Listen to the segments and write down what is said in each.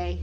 Hi.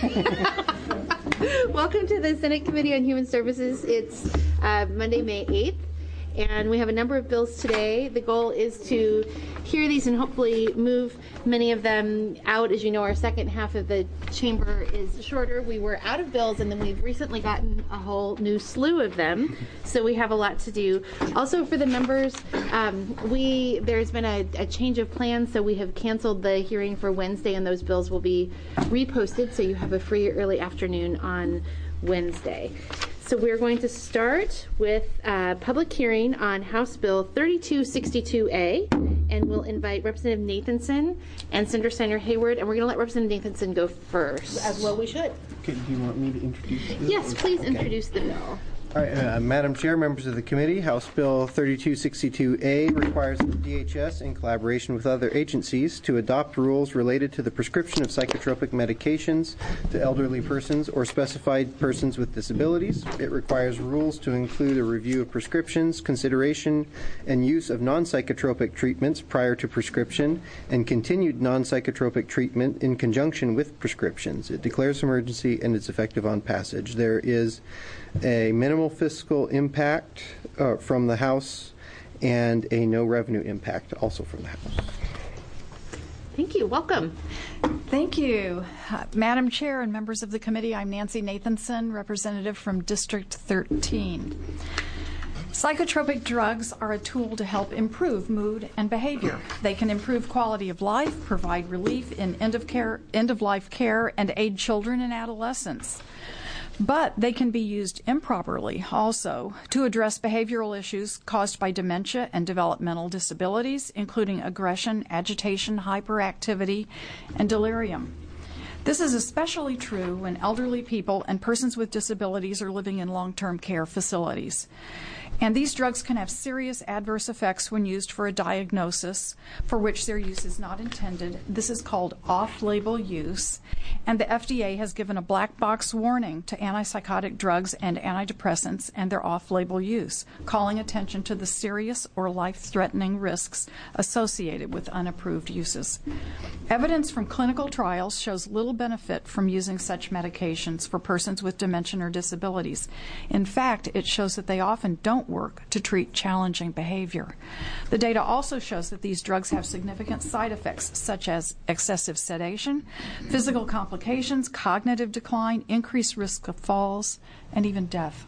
Welcome to the Senate Committee on Human Services. It's Monday, May 8th, and we have a number of bills today. The goal is to hear these and hopefully move many of them out. As you know, our second half of the chamber is shorter. We were out of bills, and then we've recently gotten a whole new slew of them, so we have a lot to do. Also, for the members, there's been a change of plans, so we have canceled the hearing for Wednesday, and those bills will be reposted, so you have a free early afternoon on Wednesday. So we're going to start with a public hearing on House Bill 3262A, and we'll invite Representative Nathanson and Senator Steiner Hayward, and we're going to let Representative Nathanson go first. As well we should. Okay, do you want me to introduce this? Yes, please introduce the bill. All right, Madam Chair, members of the committee, House Bill 3262A requires the DHS, in collaboration with other agencies, to adopt rules related to the prescription of psychotropic medications to elderly persons or specified persons with disabilities. It requires rules to include a review of prescriptions, consideration and use of non-psychotropic treatments prior to prescription, and continued non-psychotropic treatment in conjunction with prescriptions. It declares emergency and it's effective on passage. There is a minimal fiscal impact from the House and a no revenue impact also from the House. Thank you. Welcome. Thank you. Madam Chair and members of the committee, I'm Nancy Nathanson, representative from District 13. Psychotropic drugs are a tool to help improve mood and behavior. They can improve quality of life, provide relief in end-of-life care, and aid children and adolescents. But they can be used improperly also to address behavioral issues caused by dementia and developmental disabilities, including aggression, agitation, hyperactivity, and delirium. This is especially true when elderly people and persons with disabilities are living in long-term care facilities. And these drugs can have serious adverse effects when used for a diagnosis for which their use is not intended. This is called off-label use. And the FDA has given a black box warning to antipsychotic drugs and antidepressants and their off-label use, calling attention to the serious or life-threatening risks associated with unapproved uses. Evidence from clinical trials shows little benefit from using such medications for persons with dementia or disabilities. In fact, it shows that they often don't work to treat challenging behavior. The data also shows that these drugs have significant side effects such as excessive sedation, physical complications, cognitive decline, increased risk of falls, and even death.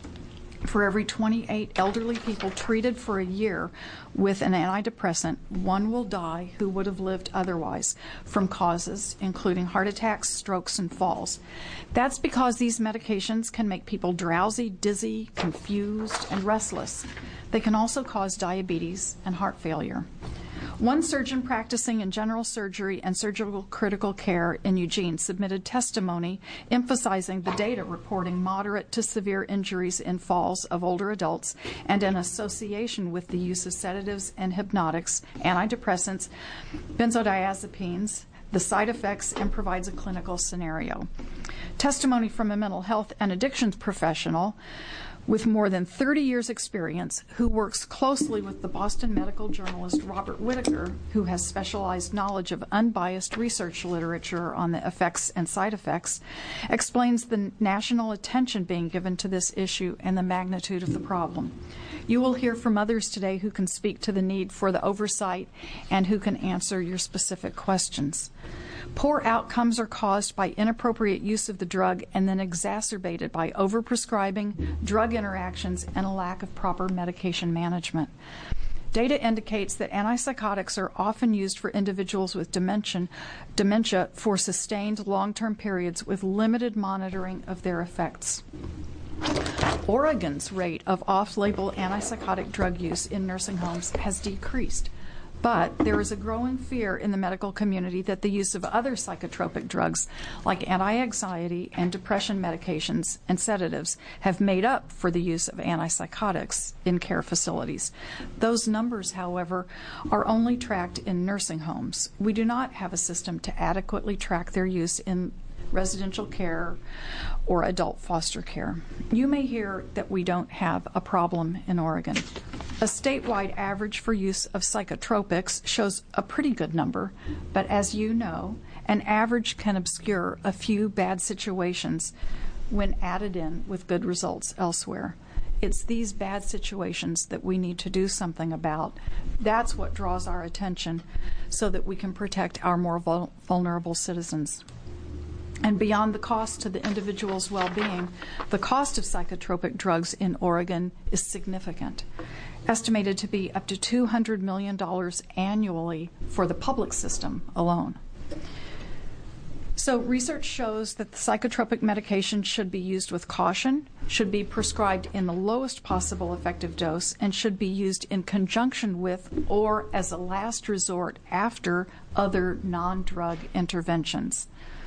For every 28 elderly people treated for a year with an antidepressant, one will die who would have lived otherwise from causes including heart attacks, strokes, and falls. That's because these medications can make people drowsy, dizzy, confused, and restless. They can also cause diabetes and heart failure. One surgeon practicing in general surgery and surgical critical care in Eugene submitted testimony emphasizing the data reporting moderate to severe injuries in falls of older adults and in association with the use of sedatives and hypnotics, antidepressants, benzodiazepines, the side effects, and provides a clinical scenario. Testimony from a mental health and addictions professional with more than 30 years' experience, who works closely with the Boston medical journalist Robert Whitaker, who has specialized knowledge of unbiased research literature on the effects and side effects, explains the national attention being given to this issue and the magnitude of the problem. You will hear from others today who can speak to the need for the oversight and who can answer your specific questions. Poor outcomes are caused by inappropriate use of the drug and then exacerbated by overprescribing, drug interactions, and a lack of proper medication management. Data indicates that antipsychotics are often used for individuals with dementia for sustained long-term periods with limited monitoring of their effects. Oregon's rate of off-label antipsychotic drug use in nursing homes has decreased. But there is a growing fear in the medical community that the use of other psychotropic drugs like anti-anxiety and depression medications and sedatives have made up for the use of antipsychotics in care facilities. Those numbers, however, are only tracked in nursing homes. We do not have a system to adequately track their use in residential care or adult foster care. You may hear that we don't have a problem in Oregon. A statewide average for use of psychotropics shows a pretty good number, but as you know, An average can obscure a few bad situations when added in with good results elsewhere. It's these bad situations that we need to do something about. That's what draws our attention so that we can protect our more vulnerable citizens. And beyond the cost to the individual's well-being, the cost of psychotropic drugs in Oregon is significant, estimated to be up to $200 million annually for the public system alone. So research shows that the psychotropic medication should be used with caution, should be prescribed in the lowest possible effective dose, and should be used in conjunction with or as a last resort after other non-drug interventions.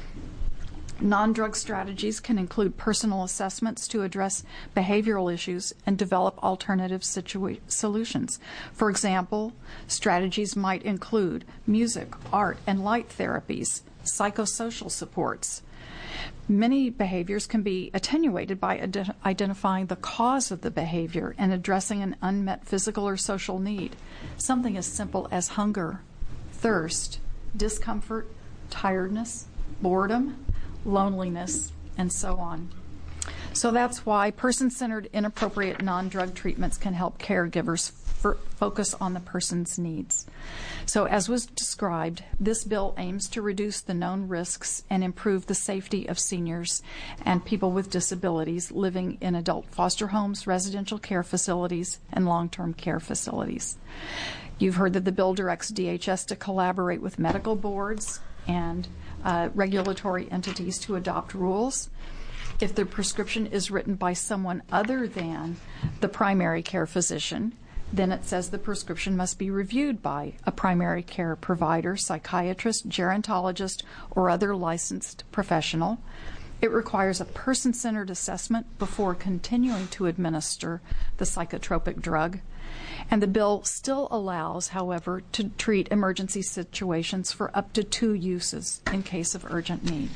Non-drug strategies can include personal assessments to address behavioral issues and develop alternative solutions. For example, strategies might include music, art, and light therapies, psychosocial supports. Many behaviors can be attenuated by identifying the cause of the behavior and addressing an unmet physical or social need. Something as simple as hunger, thirst, discomfort, tiredness, boredom, loneliness, and so on. So that's why person-centered, inappropriate non-drug treatments can help caregivers focus on the person's needs. So as was described, this bill aims to reduce the known risks and improve the safety of seniors and people with disabilities living in adult foster homes, residential care facilities, and long-term care facilities. You've heard that the bill directs DHS to collaborate with medical boards and regulatory entities to adopt rules. If the prescription is written by someone other than the primary care physician, then it says the prescription must be reviewed by a primary care provider, psychiatrist, gerontologist, or other licensed professional. It requires a person-centered assessment before continuing to administer the psychotropic drug. And the bill still allows, however, to treat emergency situations for up to 2 uses in case of urgent need.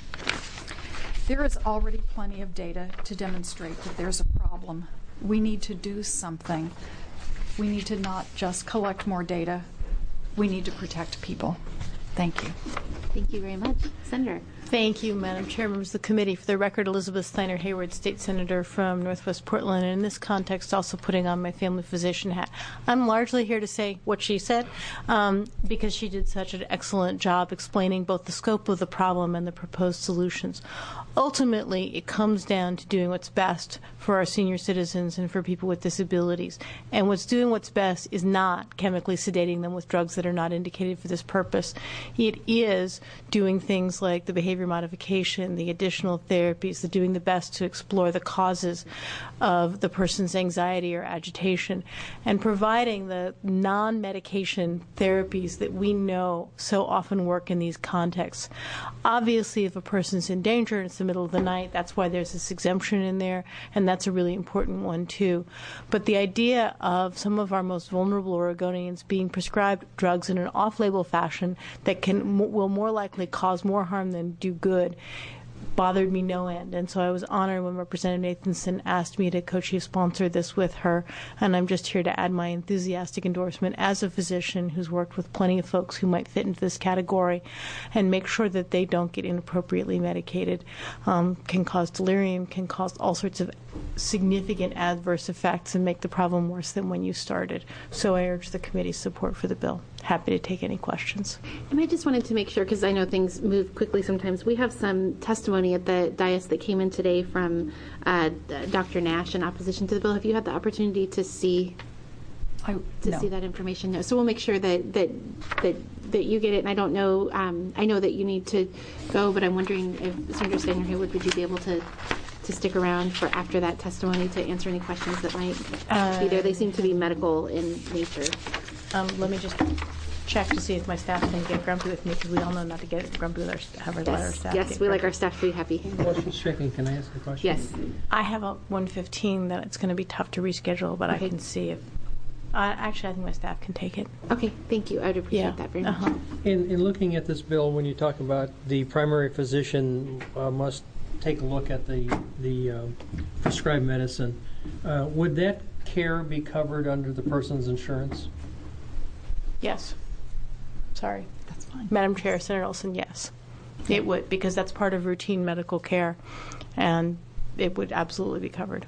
There is already plenty of data to demonstrate that there's a problem. We need to do something. We need to not just collect more data. We need to protect people. Thank you. Thank you very much. Senator. Thank you, Madam Chair, members of the committee. For the record, Elizabeth Steiner Hayward, State Senator from Northwest Portland, and in this context, also putting on my family physician hat. I'm largely here to say what she said because she did such an excellent job explaining both the scope of the problem and the proposed solutions. Ultimately, it comes down to doing what's best for our senior citizens and for people with disabilities. And what's best is not chemically sedating them with drugs that are not indicated for this purpose. It is doing things like the behavior modification, the additional therapies, the doing the best to explore the causes of the person's anxiety or agitation, and providing the non-medication therapies that we know so often work in these contexts. Obviously, if a person's in danger and it's the middle of the night, that's why there's this exemption in there, and that's a really important one too. But the idea of some of our most vulnerable Oregonians being prescribed drugs in an off-label fashion that will more likely cause more harm than do good bothered me no end. And so I was honored when Representative Nathanson asked me to co-chief sponsor this with her, and I'm just here to add my enthusiastic endorsement as a physician who's worked with plenty of folks who might fit into this category, and make sure that they don't get inappropriately medicated. Can cause delirium, can cause all sorts of significant adverse effects and make the problem worse than when you started. So I urge the committee's support for the bill. Happy to take any questions. And I just wanted to make sure, because I know things move quickly sometimes, we have some testimony at the dais that came in today from Dr. Nash in opposition to the bill. Have you had the opportunity to see see that information? No. So we'll make sure that you get it. And I don't know, I know that you need to go, but I'm wondering if Senator Steiner Hayward, would you be able to stick around for after that testimony to answer any questions that might be there? They seem to be medical in nature. Let me just check to see if my staff can get grumpy with me, because we all know not to get grumpy with our staff. Yes, we like our staff to be happy. While she's checking, can I ask a question? Yes. I have a 1:15 that it's going to be tough to reschedule, but I can see if. Actually, I think my staff can take it. Okay, thank you. I would appreciate that very much. In looking at this bill, when you talk about the primary physician must take a look at the prescribed medicine, would that care be covered under the person's insurance? Yes. Sorry. That's fine. Madam Chair, Senator Olson, yes. It would, because that's part of routine medical care, and it would absolutely be covered.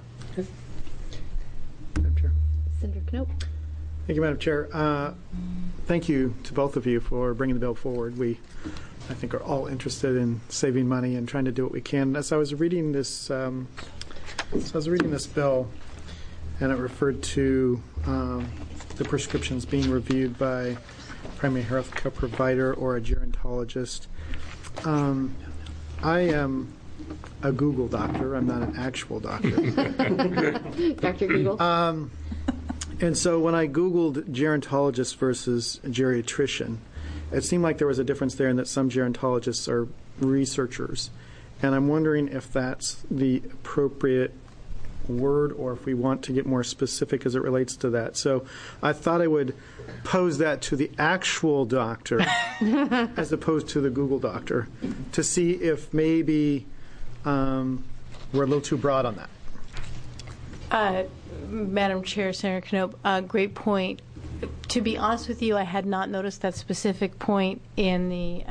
Madam Chair. Senator Knope. Thank you, Madam Chair. Thank you to both of you for bringing the bill forward. We, I think, are all interested in saving money and trying to do what we can. As I was reading this, bill, and it referred to the prescriptions being reviewed by primary health care provider or a gerontologist. I am a Google doctor. I'm not an actual doctor. Dr. Google. And so when I Googled gerontologist versus geriatrician, it seemed like there was a difference there in that some gerontologists are researchers. And I'm wondering if that's the appropriate word or if we want to get more specific as it relates to that. So I thought I would pose that to the actual doctor as opposed to the Google doctor to see if maybe we're a little too broad on that. Madam Chair, Senator Knope, great point. To be honest with you, I had not noticed that specific point in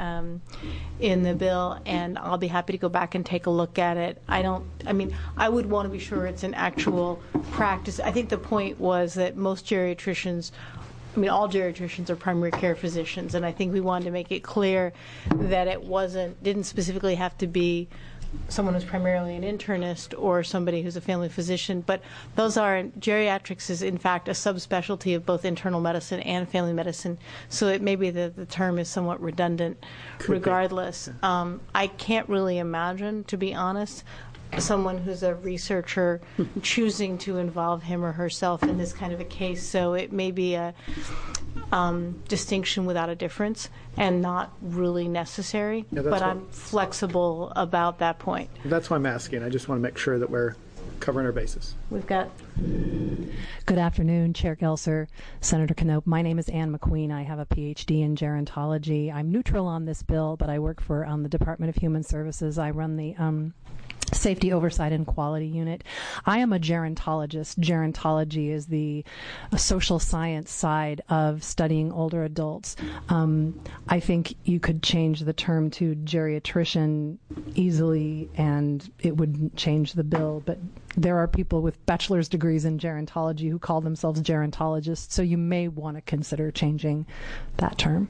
the bill, and I'll be happy to go back and take a look at it. I would want to be sure it's an actual practice. I think the point was that most geriatricians, all geriatricians are primary care physicians, and I think we wanted to make it clear that it didn't specifically have to be someone who's primarily an internist or somebody who's a family physician, but geriatrics is in fact a subspecialty of both internal medicine and family medicine, so it may be that the term is somewhat redundant regardless. I can't really imagine, to be honest, someone who's a researcher choosing to involve him or herself in this kind of a case, so it may be a distinction without a difference and not really necessary, but I'm flexible about that point. That's why I'm asking. I just want to make sure that we're covering our bases. We've got... Good afternoon, Chair Gelser, Senator Knope. My name is Ann McQueen. I have a PhD in gerontology. I'm neutral on this bill, but I work for the Department of Human Services. I run the Safety Oversight and Quality Unit. I am a gerontologist. Gerontology is the social science side of studying older adults. I think you could change the term to geriatrician easily and it wouldn't change the bill, but there are people with bachelor's degrees in gerontology who call themselves gerontologists, so you may want to consider changing that term.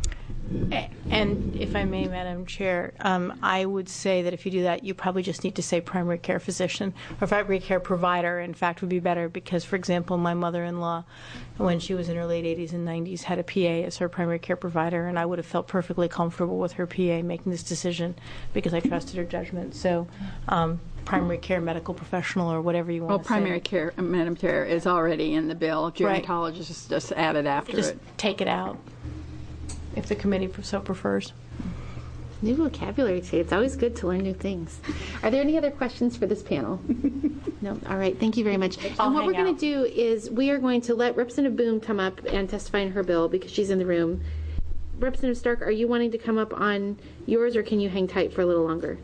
And if I may, Madam Chair, I would say that if you do that, you probably just need to say primary care physician or primary care provider, in fact, would be better because, for example, my mother-in-law, when she was in her late 80s and 90s, had a PA as her primary care provider, and I would have felt perfectly comfortable with her PA making this decision because I trusted her judgment. So primary care medical professional or whatever you want to say. Well, primary care, Madam Chair, is already in the bill. Gerontologists is just added after just it. Take it out if the committee so prefers. New vocabulary today. It's always good to learn new things. Are there any other questions for this panel? No? All right. Thank you very much. And what we're going to do is we are going to let Representative Boone come up and testify in her bill because she's in the room. Representative Stark, are you wanting to come up on yours or can you hang tight for a little longer?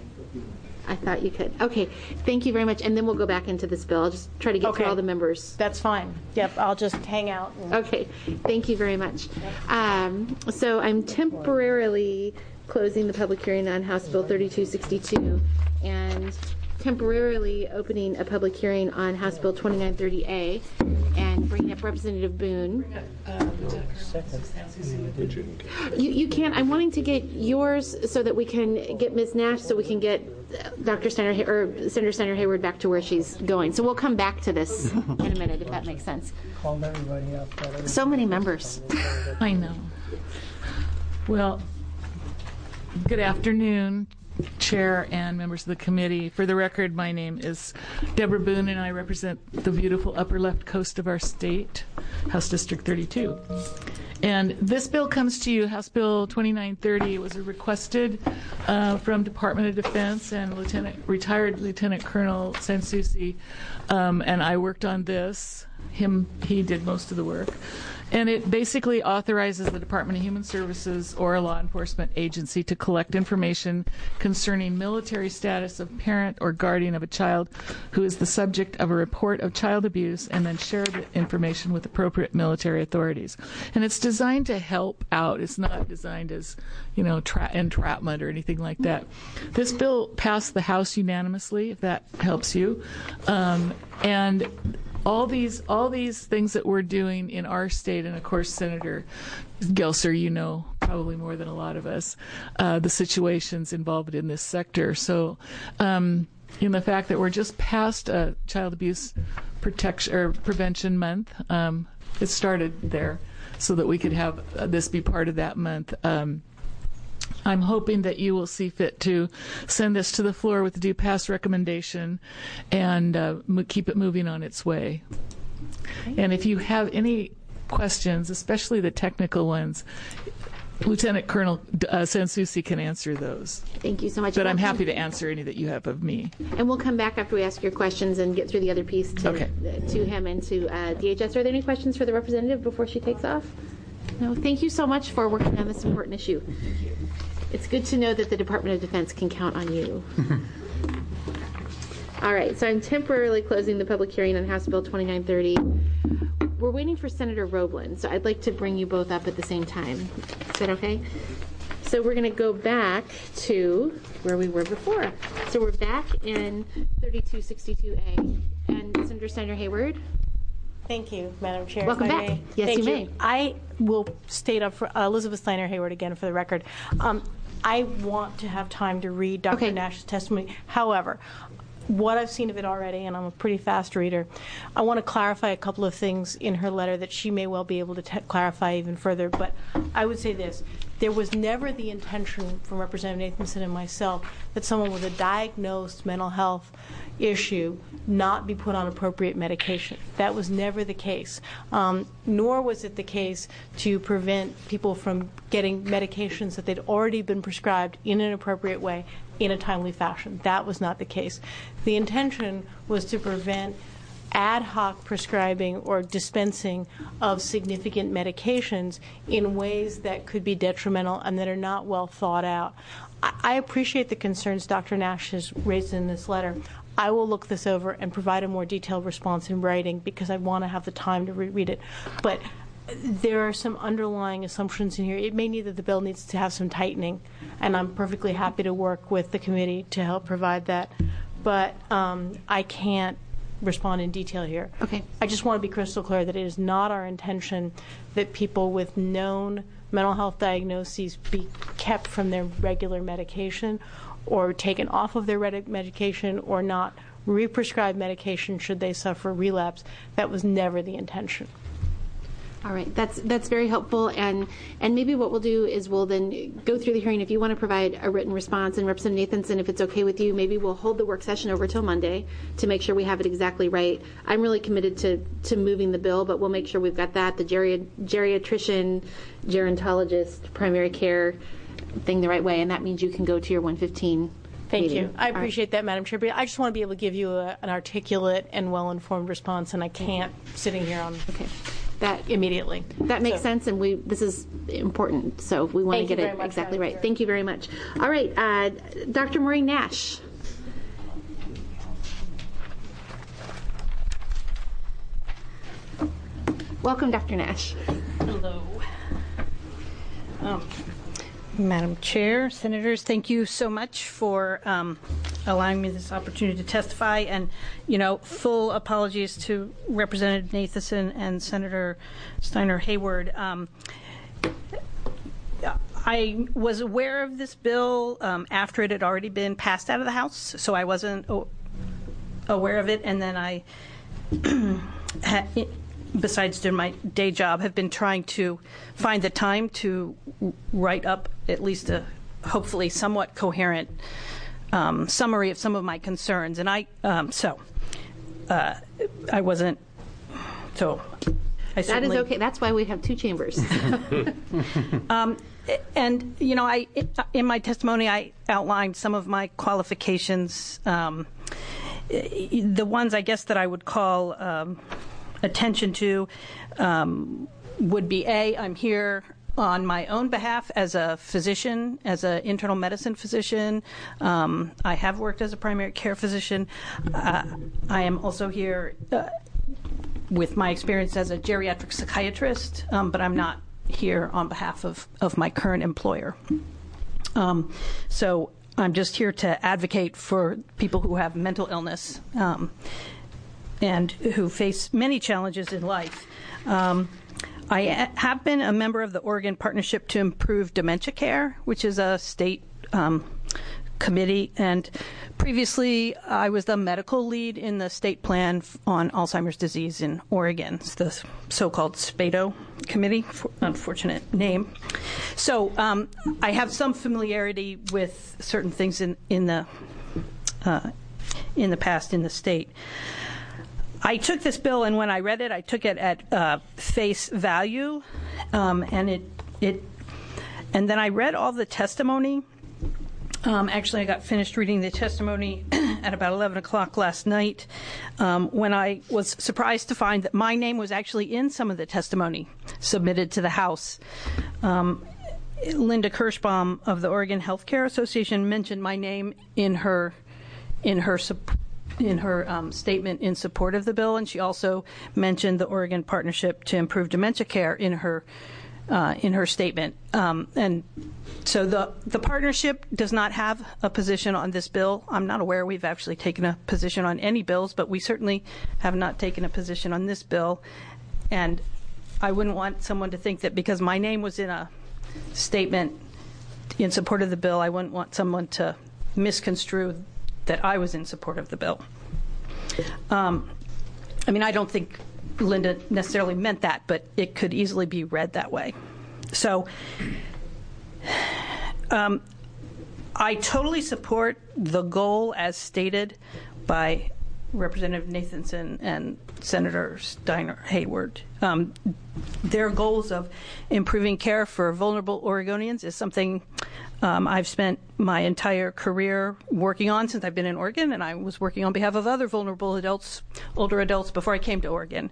I thought you could. Okay. Thank you very much. And then we'll go back into this bill. I'll just try to get through all the members. That's fine. Yep. I'll just hang out. Okay. Thank you very much. So I'm temporarily closing the public hearing on House Bill 3262 and temporarily opening a public hearing on House Bill 2930A and bringing up Representative Boone. You can. I'm wanting to get yours so that we can get Ms. Nash so we can get Dr. Steiner or Senator Steiner Hayward back to where she's going. So we'll come back to this in a minute if that makes sense. Called everybody up. So many members. I know. Well, good afternoon, Chair and members of the committee. For the record, my name is Deborah Boone, and I represent the beautiful upper left coast of our state, House District 32. And this bill comes to you, House Bill 2930. It was requested from Department of Defense and retired Lieutenant Colonel Sansusi, and I worked on this. He did most of the work. And it basically authorizes the Department of Human Services or a law enforcement agency to collect information concerning military status of parent or guardian of a child who is the subject of a report of child abuse, and then share the information with appropriate military authorities. And it's designed to help out. It's not designed as, entrapment or anything like that. This bill passed the House unanimously, if that helps you. And all these things that we're doing in our state, and of course, Senator Gelser, you know probably more than a lot of us, the situations involved in this sector. So, in the fact that we're just past Child Abuse Protection or Prevention Month, it started there, so that we could have this be part of that month. I'm hoping that you will see fit to send this to the floor with a due pass recommendation and keep it moving on its way. Okay. And if you have any questions, especially the technical ones, Lieutenant Colonel Sansusi can answer those. Thank you so much. But I'm happy to answer any that you have of me. And we'll come back after we ask your questions and get through the other piece to him and to DHS. Are there any questions for the representative before she takes off? No, thank you so much for working on this important issue. It's good to know that the Department of Defense can count on you. All right, so I'm temporarily closing the public hearing on House Bill 2930. We're waiting for Senator Roeblen, so I'd like to bring you both up at the same time. Is that okay? So we're going to go back to where we were before. So we're back in 3262A. And Senator Steiner Hayward. Thank you, Madam Chair. Welcome back. Yes, you may. I will state up for Elizabeth Steiner Hayward again for the record. I want to have time to read Dr. Nash's testimony. However, what I've seen of it already, and I'm a pretty fast reader, I want to clarify a couple of things in her letter that she may well be able to clarify even further. But I would say this. There was never the intention from Representative Nathanson and myself that someone with a diagnosed mental health issue not be put on appropriate medication. That was never the case. Nor was it the case to prevent people from getting medications that they'd already been prescribed in an appropriate way in a timely fashion. That was not the case. The intention was to prevent ad hoc prescribing or dispensing of significant medications in ways that could be detrimental and that are not well thought out. I appreciate the concerns Dr. Nash has raised in this letter. I will look this over and provide a more detailed response in writing because I want to have the time to reread it. But there are some underlying assumptions in here. It may need that the bill needs to have some tightening, and I'm perfectly happy to work with the committee to help provide that. But I can't respond in detail here. Okay. I just want to be crystal clear that it is not our intention that people with known mental health diagnoses be kept from their regular medication or taken off of their medication or not re-prescribed medication should they suffer relapse. That was never the intention. All right, that's very helpful, and maybe what we'll do is we'll then go through the hearing. If you want to provide a written response, and Representative Nathanson, if it's okay with you, maybe we'll hold the work session over till Monday to make sure we have it exactly right. I'm really committed to moving the bill, but we'll make sure we've got that, the geriatrician, gerontologist, primary care thing the right way, and that means you can go to your 1:15 Thank meeting. you. I appreciate that, Madam Chair. But I just want to be able to give you an articulate and well-informed response, and I can't sitting here on that immediately. That makes sense, and this is important, so we want to get it exactly right. Thank you very much. All right, Dr. Maureen Nash. Welcome, Dr. Nash. Hello. Madam Chair, Senators, thank you so much for allowing me this opportunity to testify. And, full apologies to Representative Nathanson and Senator Steiner Hayward. I was aware of this bill after it had already been passed out of the House, so I wasn't aware of it. And then I besides doing my day job, have been trying to find the time to write up at least a hopefully somewhat coherent summary of some of my concerns. And I wasn't, so I certainly... That is okay. That's why we have two chambers. And, in my testimony, I outlined some of my qualifications, the ones I guess that I would call attention to would be I'm here on my own behalf as a physician, as an internal medicine physician. I have worked as a primary care physician. I am also here with my experience as a geriatric psychiatrist, but I'm not here on behalf of my current employer. So I'm just here to advocate for people who have mental illness and who face many challenges in life. I have been a member of the Oregon Partnership to Improve Dementia Care, which is a state committee, and previously I was the medical lead in the state plan on Alzheimer's disease in Oregon. It's the so-called SPADO committee, unfortunate name. So I have some familiarity with certain things in the past in the state. I took this bill, and when I read it, I took it at face value, and then I read all the testimony. Actually, I got finished reading the testimony at about 11 o'clock last night, when I was surprised to find that my name was actually in some of the testimony submitted to the House. Linda Kirschbaum of the Oregon Healthcare Association mentioned my name in her statement in support of the bill, and she also mentioned the Oregon Partnership to Improve Dementia Care in her statement. And so the partnership does not have a position on this bill. I'm not aware we've actually taken a position on any bills, but we certainly have not taken a position on this bill. And I wouldn't want someone to think that because my name was in a statement in support of the bill, I wouldn't want someone to misconstrue that I was in support of the bill. I mean, I don't think Linda necessarily meant that, but it could easily be read that way. So I totally support the goal as stated by Representative Nathanson and Senator Steiner Hayward. Their goals of improving care for vulnerable Oregonians is something I've spent my entire career working on since I've been in Oregon, and I was working on behalf of other vulnerable adults, older adults, before I came to Oregon.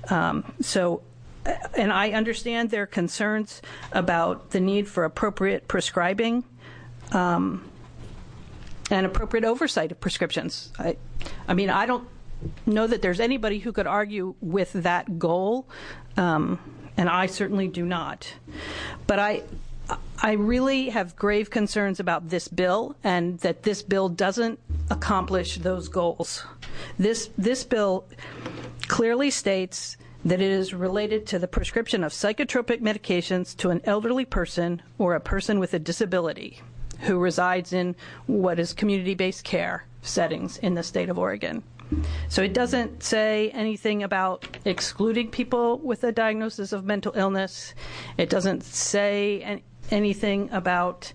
And I understand their concerns about the need for appropriate prescribing and appropriate oversight of prescriptions. I mean, I don't know that there's anybody who could argue with that goal, and I certainly do not. But I really have grave concerns about this bill, and that this bill doesn't accomplish those goals. This bill clearly states that it is related to the prescription of psychotropic medications to an elderly person or a person with a disability who resides in what is community-based care settings in the state of Oregon. So it doesn't say anything about excluding people with a diagnosis of mental illness. It doesn't say anything about,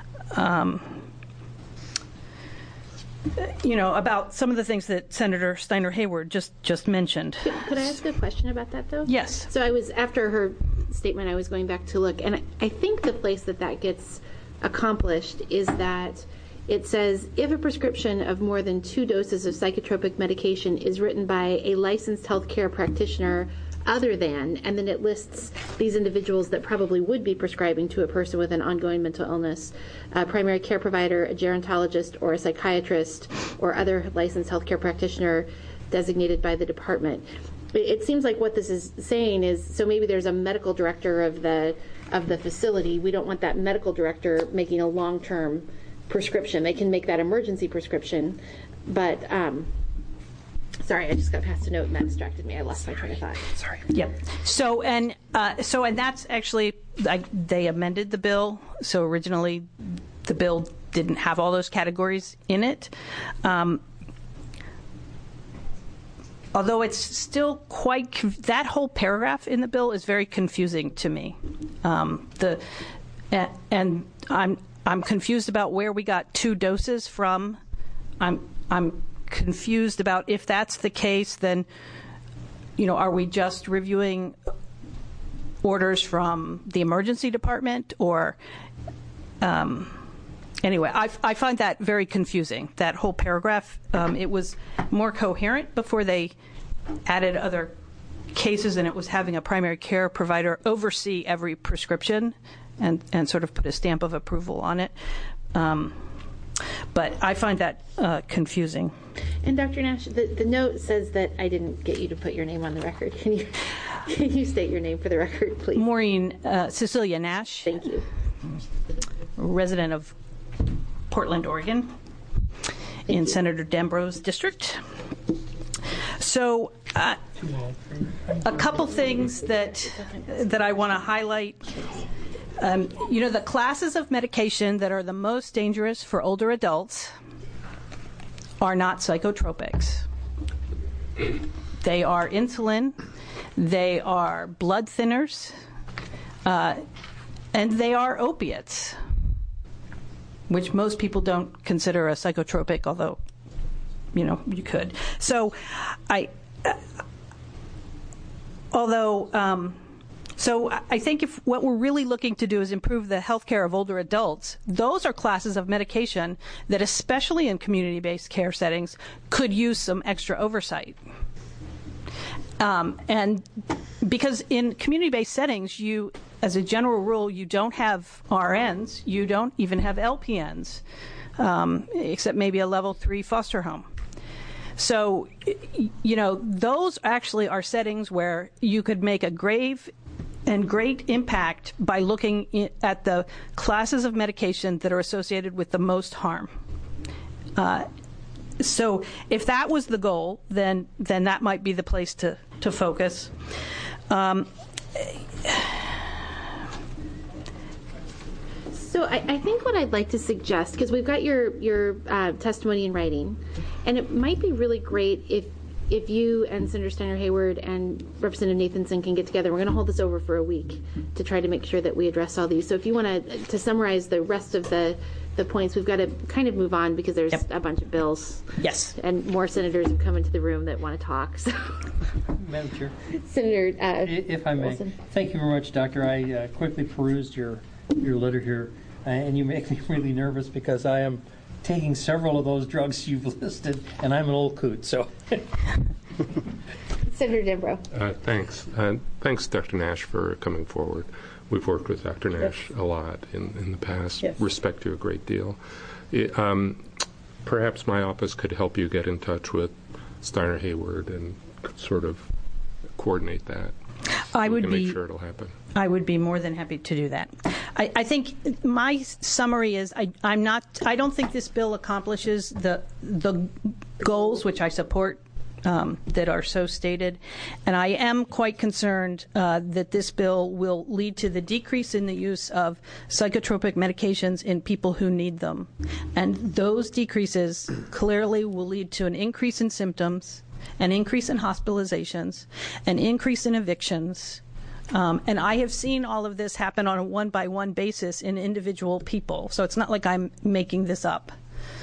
about some of the things that Senator Steiner Hayward just mentioned. Could I ask a question about that, though? Yes. So after her statement, I was going back to look, and I think the place that gets accomplished is that it says, if a prescription of more than 2 doses of psychotropic medication is written by a licensed healthcare practitioner other than, and then it lists these individuals that probably would be prescribing to a person with an ongoing mental illness, a primary care provider, a gerontologist, or a psychiatrist, or other licensed healthcare practitioner designated by the department. It seems like what this is saying is, so maybe there's a medical director of the facility. We don't want that medical director making a long-term prescription. They can make that emergency prescription, but sorry, I just got past a note and that distracted me. I lost my train of thought. Sorry. Yep. So that's actually, they amended the bill. So originally, the bill didn't have all those categories in it. Although it's still quite, that whole paragraph in the bill is very confusing to me. And I'm confused about where we got 2 doses from. I'm confused about if that's the case, then, are we just reviewing orders from the emergency department, or anyway, I find that very confusing, that whole paragraph. It was more coherent before they added other cases, and it was having a primary care provider oversee every prescription and sort of put a stamp of approval on it. But I find that confusing. And Dr. Nash, the note says that I didn't get you to put your name on the record. Can you state your name for the record, please? Maureen Cecilia Nash. Thank you. Resident of Portland, Oregon, in Senator Dembro's district. So a couple things that I want to highlight. The classes of medication that are the most dangerous for older adults are not psychotropics. They are insulin, they are blood thinners, and they are opiates, which most people don't consider a psychotropic, although, you could. So I think if what we're really looking to do is improve the health care of older adults, those are classes of medication that, especially in community-based care settings, could use some extra oversight. And because in community-based settings, as a general rule, you don't have RNs, you don't even have LPNs, except maybe a level 3 foster home. So, those actually are settings where you could make a grave and great impact by looking at the classes of medication that are associated with the most harm. So if that was the goal, then that might be the place to focus. So I think what I'd like to suggest, because we've got your testimony in writing, and it might be really great if you and Senator Steiner Hayward and Representative Nathanson can get together. We're going to hold this over for a week to try to make sure that we address all these. So if you want to summarize the rest of the points, we've got to kind of move on because there's a bunch of bills. Yes. And more senators have come into the room that want to talk. So. Madam Chair. Senator if I may. Olson. Thank you very much, Doctor. I quickly perused your letter here, and you make me really nervous because I am taking several of those drugs you've listed, and I'm an old coot, so. Senator Dembro. Thanks. Thanks, Dr. Nash, for coming forward. We've worked with Dr. Nash a lot in the past. Yes. Respect you a great deal. Perhaps my office could help you get in touch with Steiner Hayward and sort of coordinate that. Make sure it'll happen. I would be more than happy to do that. I think my summary is I don't think this bill accomplishes the goals which I support that are so stated, and I am quite concerned that this bill will lead to the decrease in the use of psychotropic medications in people who need them, and those decreases clearly will lead to an increase in symptoms, an increase in hospitalizations, an increase in evictions. And I have seen all of this happen on a one-by-one basis in individual people. So it's not like I'm making this up.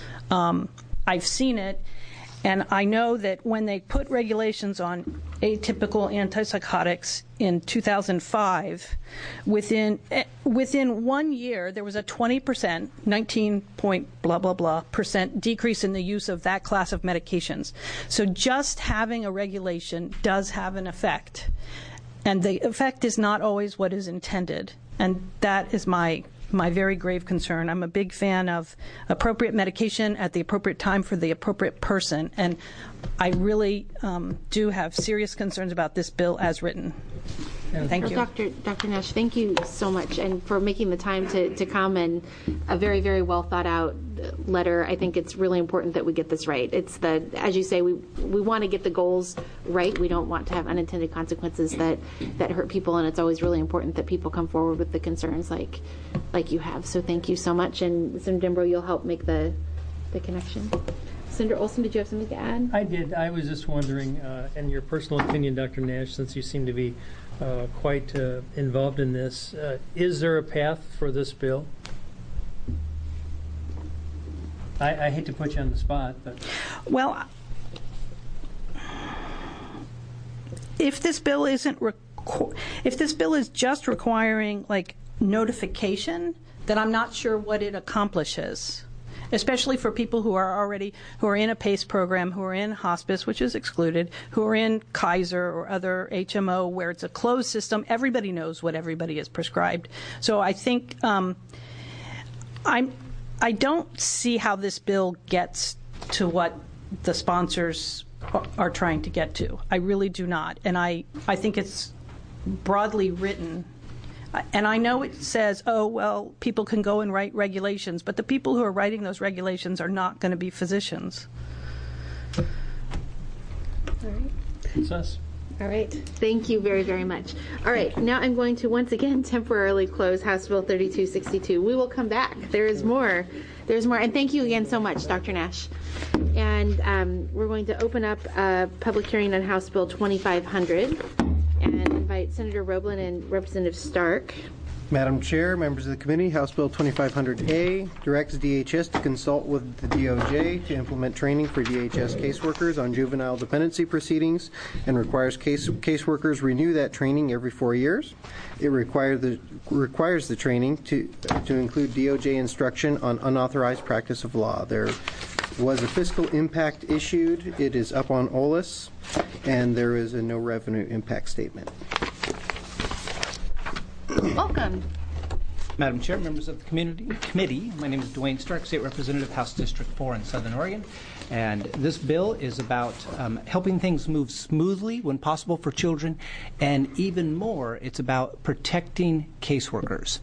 I've seen it, and I know that when they put regulations on atypical antipsychotics in 2005, within 1 year there was a 20%, 19 point blah blah blah % decrease in the use of that class of medications. So just having a regulation does have an effect. And the effect is not always what is intended. And that is my very grave concern. I'm a big fan of appropriate medication at the appropriate time for the appropriate person. And I really do have serious concerns about this bill as written. Thank you. Dr. Nash, thank you so much, and for making the time to come, and a very, very well thought out letter. I think it's really important that we get this right. It's as you say, we want to get the goals right. We don't want to have unintended consequences that hurt people, and it's always really important that people come forward with the concerns like you have. So thank you so much, and Senator Dembro, you'll help make the connection. Senator Olson, did you have something to add? I did. I was just wondering, in your personal opinion, Dr. Nash, since you seem to be quite involved in this, is there a path for this bill? I hate to put you on the spot, but... Well, if this bill is just requiring, like, notification, then I'm not sure what it accomplishes. especially for people who are in a PACE program, who are in hospice, which is excluded, who are in Kaiser or other HMO where it's a closed system. Everybody knows what everybody is prescribed. So I think I don't see how this bill gets to what the sponsors are trying to get to. I really do not. And I think it's broadly written. And I know it says, oh, well, people can go and write regulations, but the people who are writing those regulations are not going to be physicians. All right. Success. All right. Thank you very, very much. All right. Now I'm going to once again temporarily close House Bill 3262. We will come back. There is more. There's more. And thank you again so much, Dr. Nash. And we're going to open up a public hearing on House Bill 2500 and invite Senator Roblin and Representative Stark. Madam Chair, members of the committee, House Bill 2500A directs DHS to consult with the DOJ to implement training for DHS caseworkers on juvenile dependency proceedings and requires caseworkers renew that training every 4 years. It requires the training to include DOJ instruction on unauthorized practice of law. There was a fiscal impact issued. It is up on OLS, and there is a no revenue impact statement. Welcome. Madam Chair, members of the committee, my name is Dwayne Stark, State Representative, House District 4 in Southern Oregon. And this bill is about helping things move smoothly when possible for children, and even more, it's about protecting caseworkers.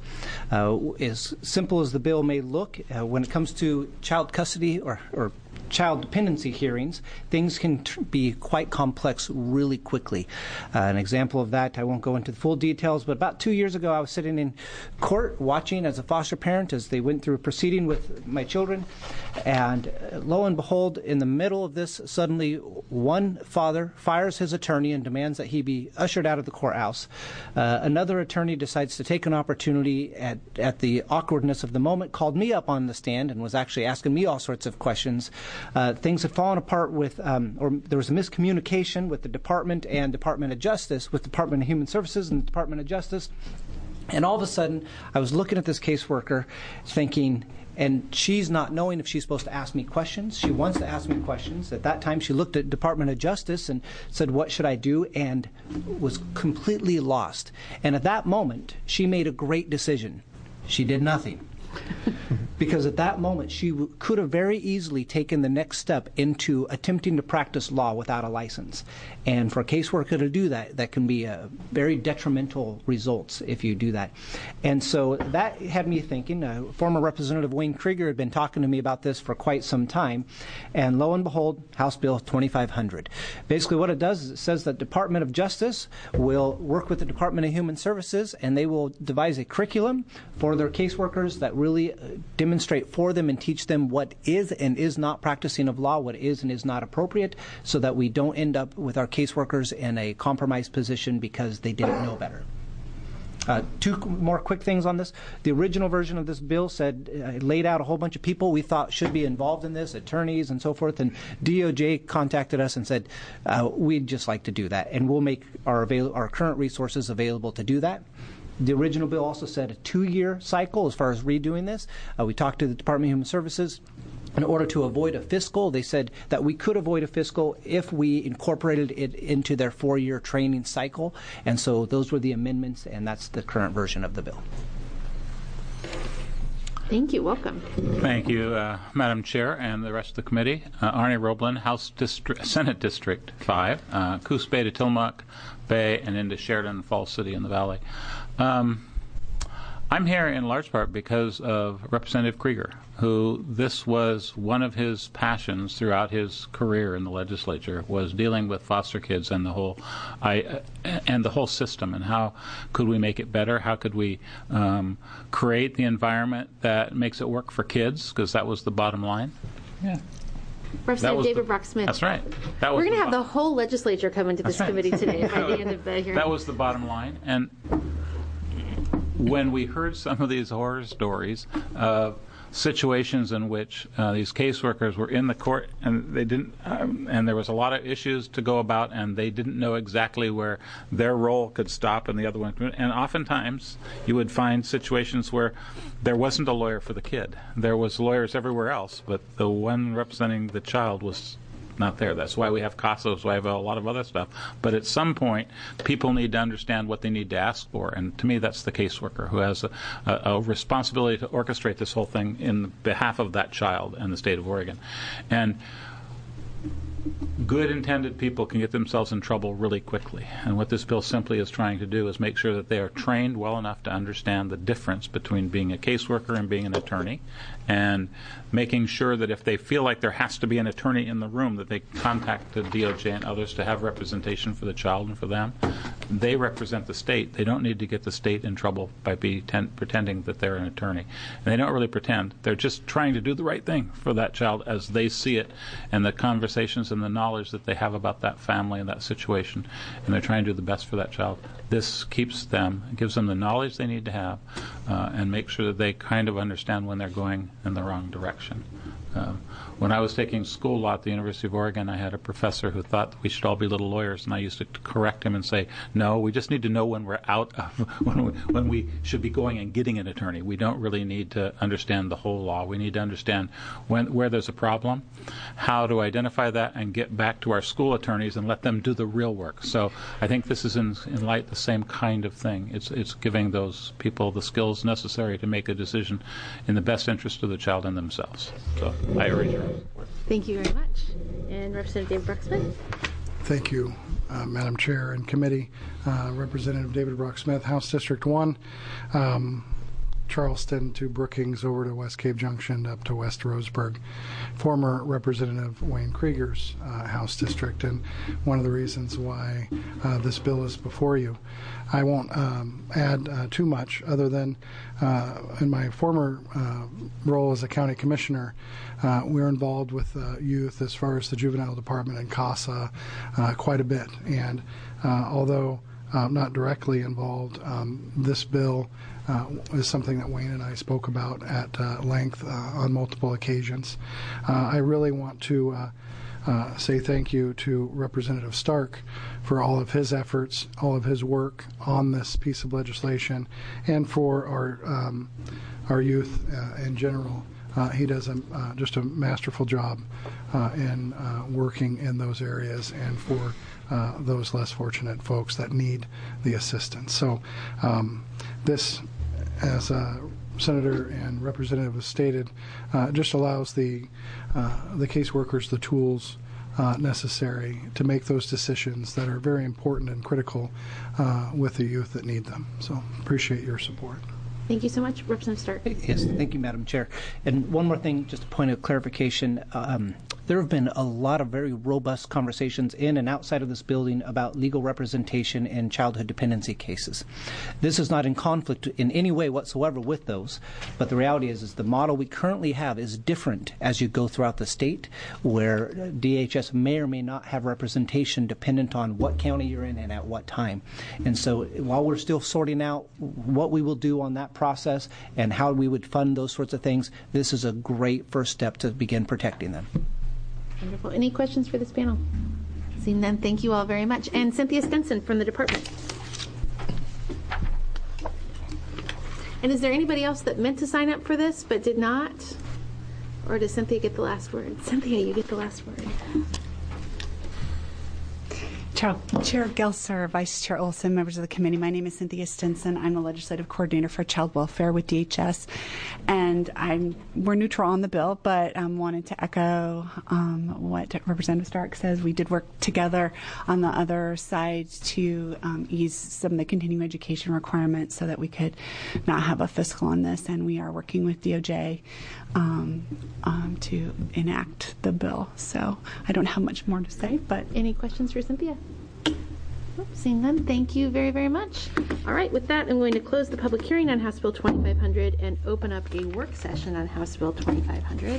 As simple as the bill may look, when it comes to child custody or child dependency hearings, things can be quite complex really quickly. An example of that, I won't go into the full details, but about 2 years ago I was sitting in court watching as a foster parent as they went through a proceeding with my children, and lo and behold, in the middle of this, suddenly one father fires his attorney and demands that he be ushered out of the courthouse. Another attorney decides to take an opportunity at the awkwardness of the moment, called me up on the stand and was actually asking me all sorts of questions. Things had fallen apart with, or there was a miscommunication with the Department and Department of Justice, with Department of Human Services and the Department of Justice. And all of a sudden, I was looking at this caseworker thinking, and she's not knowing if she's supposed to ask me questions. She wants to ask me questions. At that time, she looked at Department of Justice and said, what should I do? And was completely lost. And at that moment, she made a great decision. She did nothing. Because at that moment, she could have very easily taken the next step into attempting to practice law without a license. And for a caseworker to do that, that can be very detrimental results if you do that. And so that had me thinking. Former Representative Wayne Krieger had been talking to me about this for quite some time. And lo and behold, House Bill 2500. Basically what it does is it says that Department of Justice will work with the Department of Human Services, and they will devise a curriculum for their caseworkers that really demonstrate for them and teach them what is and is not practicing of law, what is and is not appropriate, so that we don't end up with our caseworkers in a compromised position because they didn't know better. Two more quick things on this. The original version of this bill said, laid out a whole bunch of people we thought should be involved in this, attorneys and so forth, and DOJ contacted us and said, we'd just like to do that, and we'll make our current resources available to do that. The original bill also said a 2-year cycle as far as redoing this. We talked to the Department of Human Services. In order to avoid a fiscal, they said that we could avoid a fiscal if we incorporated it into their 4-year training cycle. And so those were the amendments, and that's the current version of the bill. Thank you. Welcome. Thank you, Madam Chair and the rest of the committee. Arnie Roblin, Senate District 5, Coos Bay to Tillamook Bay and into Sheridan and Falls City in the Valley. I'm here in large part because of Representative Krieger, who this was one of his passions throughout his career in the legislature, was dealing with foster kids and the whole system, and how could we make it better? How could we create the environment that makes it work for kids? Because that was the bottom line. Yeah. Representative David Brock Smith. That's right. We're going to have the whole legislature come into this committee today by the end of the hearing. That was the bottom line. And when we heard some of these horror stories of situations in which these caseworkers were in the court and they didn't, and there was a lot of issues to go about, and they didn't know exactly where their role could stop and the other one could. And oftentimes you would find situations where there wasn't a lawyer for the kid. There was lawyers everywhere else, but the one representing the child was not there. That's why we have CASA, that's why we have a lot of other stuff. But at some point, people need to understand what they need to ask for. And to me, that's the caseworker who has a responsibility to orchestrate this whole thing in behalf of that child and the state of Oregon. And good intended people can get themselves in trouble really quickly. And what this bill simply is trying to do is make sure that they are trained well enough to understand the difference between being a caseworker and being an attorney, and making sure that if they feel like there has to be an attorney in the room, that they contact the DOJ and others to have representation for the child and for them. They represent the state. They don't need to get the state in trouble by pretending that they're an attorney. And they don't really pretend. They're just trying to do the right thing for that child as they see it, and the conversations and the knowledge that they have about that family and that situation, and they're trying to do the best for that child. This keeps them, gives them the knowledge they need to have, and make sure that they kind of understand when they're going in the wrong direction. When I was taking school law at the University of Oregon, I had a professor who thought that we should all be little lawyers, and I used to correct him and say, no, we just need to know when we're out of, when we should be going and getting an attorney. We don't really need to understand the whole law. We need to understand where there's a problem, how to identify that, and get back to our school attorneys and let them do the real work. So I think this is in light the same kind of thing. It's giving those people the skills necessary to make a decision in the best interest of the child and themselves. So I urge your support. Thank you very much. And Representative Bruck-Smith. Thank you, Madam Chair and Committee. Representative David Bruck-Smith, House District 1, Charleston to Brookings, over to West Cave Junction, up to West Roseburg. Former Representative Wayne Krieger's House District, and one of the reasons why this bill is before you. I won't add too much other than in my former role as a county commissioner, we were involved with youth as far as the juvenile department and CASA quite a bit. And although not directly involved, this bill is something that Wayne and I spoke about at length on multiple occasions. I really want to say thank you to Representative Stark for all of his efforts, all of his work on this piece of legislation, and for our youth in general. He does just a masterful job in working in those areas and for those less fortunate folks that need the assistance. So this, as Senator and Representative has stated, just allows the caseworkers the tools necessary to make those decisions that are very important and critical with the youth that need them. So appreciate your support. Thank you so much. Representative Stark. Yes, thank you, Madam Chair. And one more thing, just a point of clarification. There have been a lot of very robust conversations in and outside of this building about legal representation in childhood dependency cases. This is not in conflict in any way whatsoever with those, but the reality is the model we currently have is different as you go throughout the state, where DHS may or may not have representation dependent on what county you're in and at what time. And so while we're still sorting out what we will do on that process and how we would fund those sorts of things, this is a great first step to begin protecting them. Wonderful. Any questions for this panel? Seeing none, thank you all very much. And Cynthia Stenson from the department. And is there anybody else that meant to sign up for this but did not? Or does Cynthia get the last word? Cynthia, you get the last word. Chair Gelser, Vice Chair Olson, members of the committee, my name is Cynthia Stinson. I'm the Legislative Coordinator for Child Welfare with DHS, and we're neutral on the bill, but wanted to echo what Representative Stark says. We did work together on the other side to ease some of the continuing education requirements so that we could not have a fiscal on this, and we are working with DOJ to enact the bill. So I don't have much more to say, but any questions for Cynthia? Seeing none, thank you very, very much. All right, with that, I'm going to close the public hearing on House Bill 2500 and open up a work session on House Bill 2500.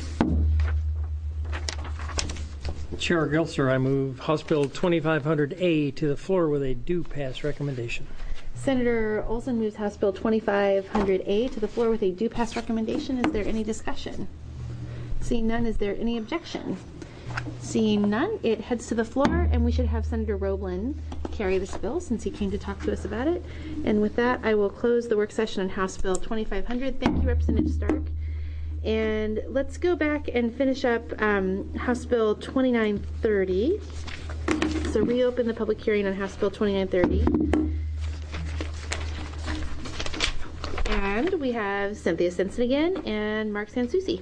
Chair Gelser, I move House Bill 2500A to the floor with a do pass recommendation. Senator Olson moves House Bill 2500A to the floor with a do pass recommendation. Is there any discussion? Seeing none, is there any objection? Seeing none, it heads to the floor, and we should have Senator Roblin carry this bill since he came to talk to us about it. And with that, I will close the work session on House Bill 2500. Thank you, Representative Stark. And let's go back and finish up House Bill 2930. So reopen the public hearing on House Bill 2930. And we have Cynthia Stinson again and Mark Sansucci.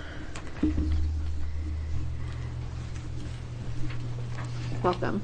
Welcome.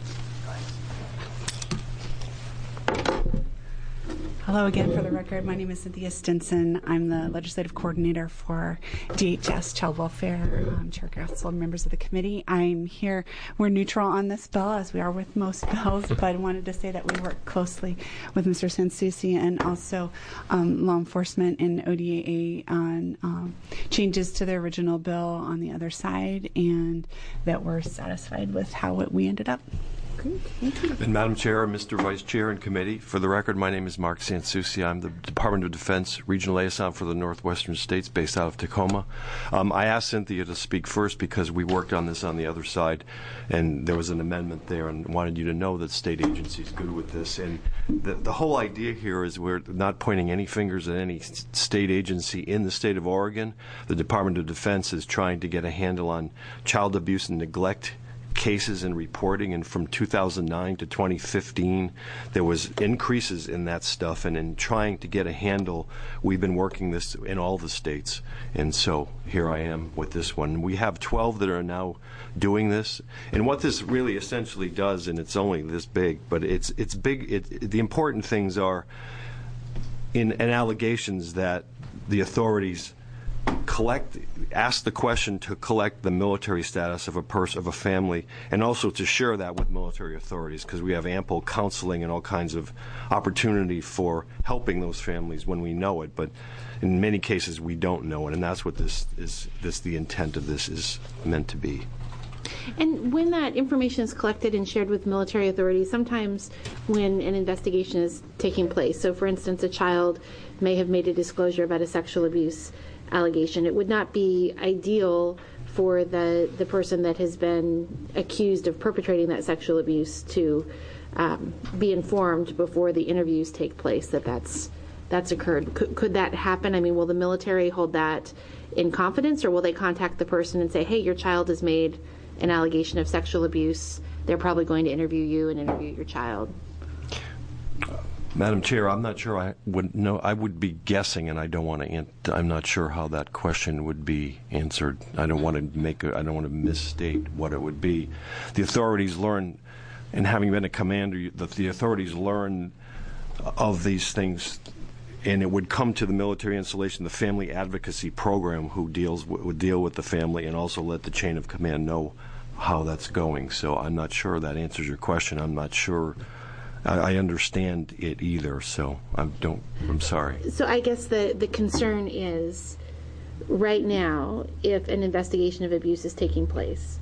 Hello again. For the record, my name is Cynthia Stinson. I'm the legislative coordinator for DHS Child Welfare, Chair Council, members of the committee. I'm here. We're neutral on this bill, as we are with most bills, but I wanted to say that we work closely with Mr. Sansucci and also law enforcement and ODAA on changes to the original bill on the other side, and that we're satisfied with how we ended up. Great. Thank you. And Madam Chair, Mr. Vice Chair and Committee, for the record, my name is Mark Sansucci. I'm the Department of Defense Regional Liaison for the Northwestern States based out of Tacoma. I asked Cynthia to speak first because we worked on this on the other side, and there was an amendment there, and wanted you to know that state agencies good with this. And the whole idea here is we're not pointing any fingers at any state agency in the state of Oregon. The Department of Defense is trying to get a handle on child abuse and neglect cases and reporting, and from 2009 to 2015 there was increases in that stuff, and in trying to get a handle, we've been working this in all the states, and so here I am with this one. We have 12 that are now doing this, and what this really essentially does, and it's only this big, but it's big. The important things are in allegations that the authorities ask the question to collect the military status of a family, and also to share that with military authorities, because we have ample counseling and all kinds of opportunity for helping those families when we know it, but in many cases we don't know it, and that's what the intent of this is meant to be. And when that information is collected and shared with military authorities, sometimes when an investigation is taking place, so for instance a child may have made a disclosure about a sexual abuse allegation, it would not be ideal for the person that has been accused of perpetrating that sexual abuse to be informed before the interviews take place that's occurred. Could that happen? I mean, will the military hold that in confidence, or will they contact the person and say, hey, your child has made an allegation of sexual abuse, they're probably going to interview you and interview your child? Madam Chair, I'm not sure I would know. I would be guessing, and I don't want to. I'm not sure how that question would be answered. I don't want to misstate what it would be. The authorities learn, and having been a commander, the authorities learn of these things, and it would come to the military installation, the family advocacy program, who would deal with the family and also let the chain of command know how that's going. So I'm not sure that answers your question. I'm not sure I understand it either, so I'm sorry. So I guess the concern is, right now, if an investigation of abuse is taking place,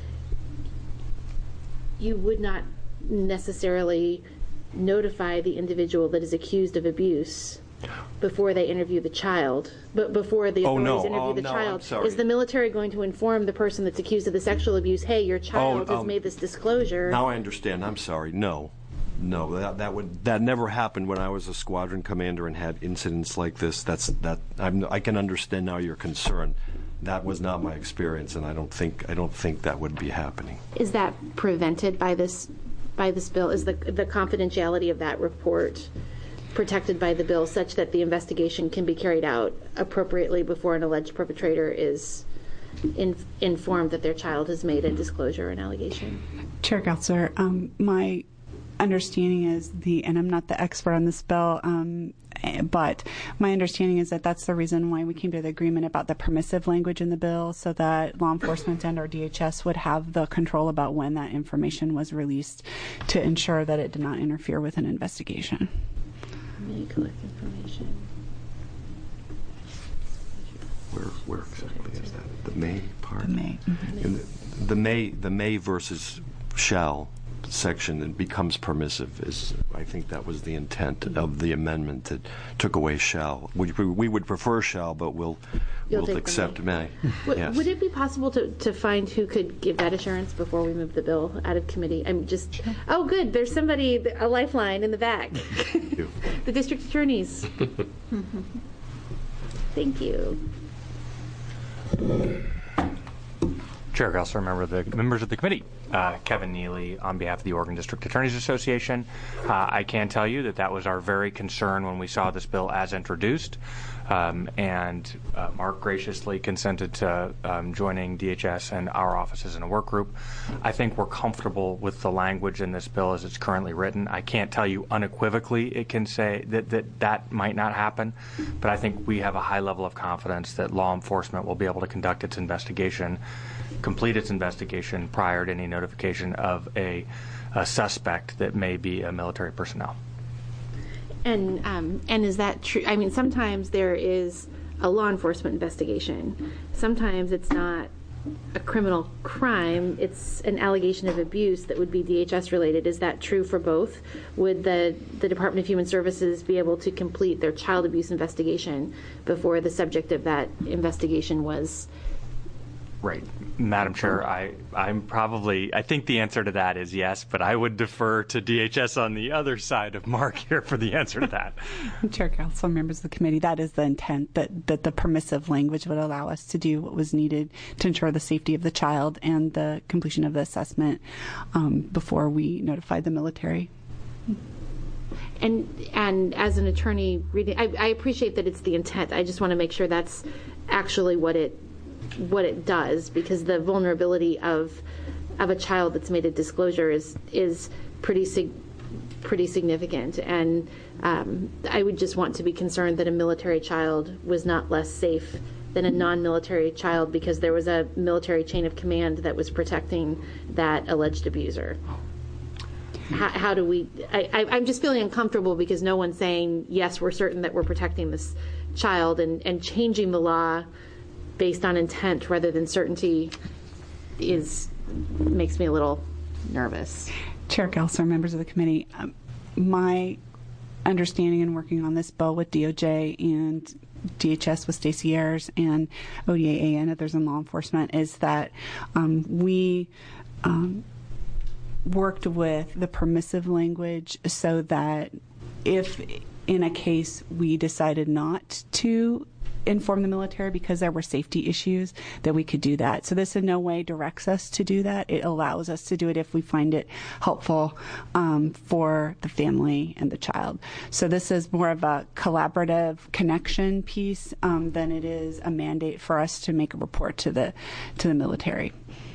you would not necessarily notify the individual that is accused of abuse before they interview the child, but before the authorities interview the child. Is the military going to inform the person that's accused of the sexual abuse, hey, your child has made this disclosure? Now I understand. I'm sorry. No, that never happened when I was a squadron commander and had incidents like this. I can understand now your concern. That was not my experience, and I don't think that would be happening. Is that prevented by this bill? Is the confidentiality of that report protected by the bill such that the investigation can be carried out appropriately before an alleged perpetrator is informed that their child has made a disclosure or an allegation? Chair Counselor, my understanding is and I'm not the expert on this bill, but my understanding is that that's the reason why we came to the agreement about the permissive language in the bill, so that law enforcement and or DHS would have the control about when that information was released to ensure that it did not interfere with an investigation. May collect information. Where exactly is that? The may part? The may. Mm-hmm. The may versus shall section and becomes permissive. I think that was the intent of the amendment that took away shall. We would prefer shall, but we'll accept may. Yes. Would it be possible to find who could give that assurance before we move the bill out of committee? I'm just, oh good, there's somebody, a lifeline in the back. The district attorneys. Thank you. Chair Gelser, members of the committee. Kevin Neely on behalf of the Oregon District Attorneys Association. I can tell you that was our very concern when we saw this bill as introduced, and Mark graciously consented to joining DHS and our offices in a work group. I think we're comfortable with the language in this bill as it's currently written. I can't tell you unequivocally it can say that might not happen, but I think we have a high level of confidence that law enforcement will be able to conduct its investigation, complete its investigation prior to any notification of a suspect that may be a military personnel. And is that true? I mean, sometimes there is a law enforcement investigation. Sometimes it's not a criminal crime. It's an allegation of abuse that would be DHS related. Is that true for both? Would the Department of Human Services be able to complete their child abuse investigation before the subject of that investigation was? Right. Madam Chair, I think the answer to that is yes, but I would defer to DHS on the other side of Mark here for the answer to that. Chair, Council, members of the committee, that is the intent, that the permissive language would allow us to do what was needed to ensure the safety of the child and the completion of the assessment before we notified the military. And as an attorney reading, I appreciate that it's the intent. I just want to make sure that's actually what it does, because the vulnerability of a child that's made a disclosure is pretty significant, and I would just want to be concerned that a military child was not less safe than a non-military child because there was a military chain of command that was protecting that alleged abuser. How do we? I'm just feeling uncomfortable because no one's saying yes, we're certain that we're protecting this child, and changing the law based on intent rather than certainty makes me a little nervous. Chair Gelser, members of the committee, my understanding in working on this bill with DOJ and DHS with Stacey Ayers and ODAA and others in law enforcement is that we worked with the permissive language so that if in a case we decided not to inform the military because there were safety issues, that we could do that. So this in no way directs us to do that. It allows us to do it if we find it helpful for the family and the child. So this is more of a collaborative connection piece than it is a mandate for us to make a report to the military.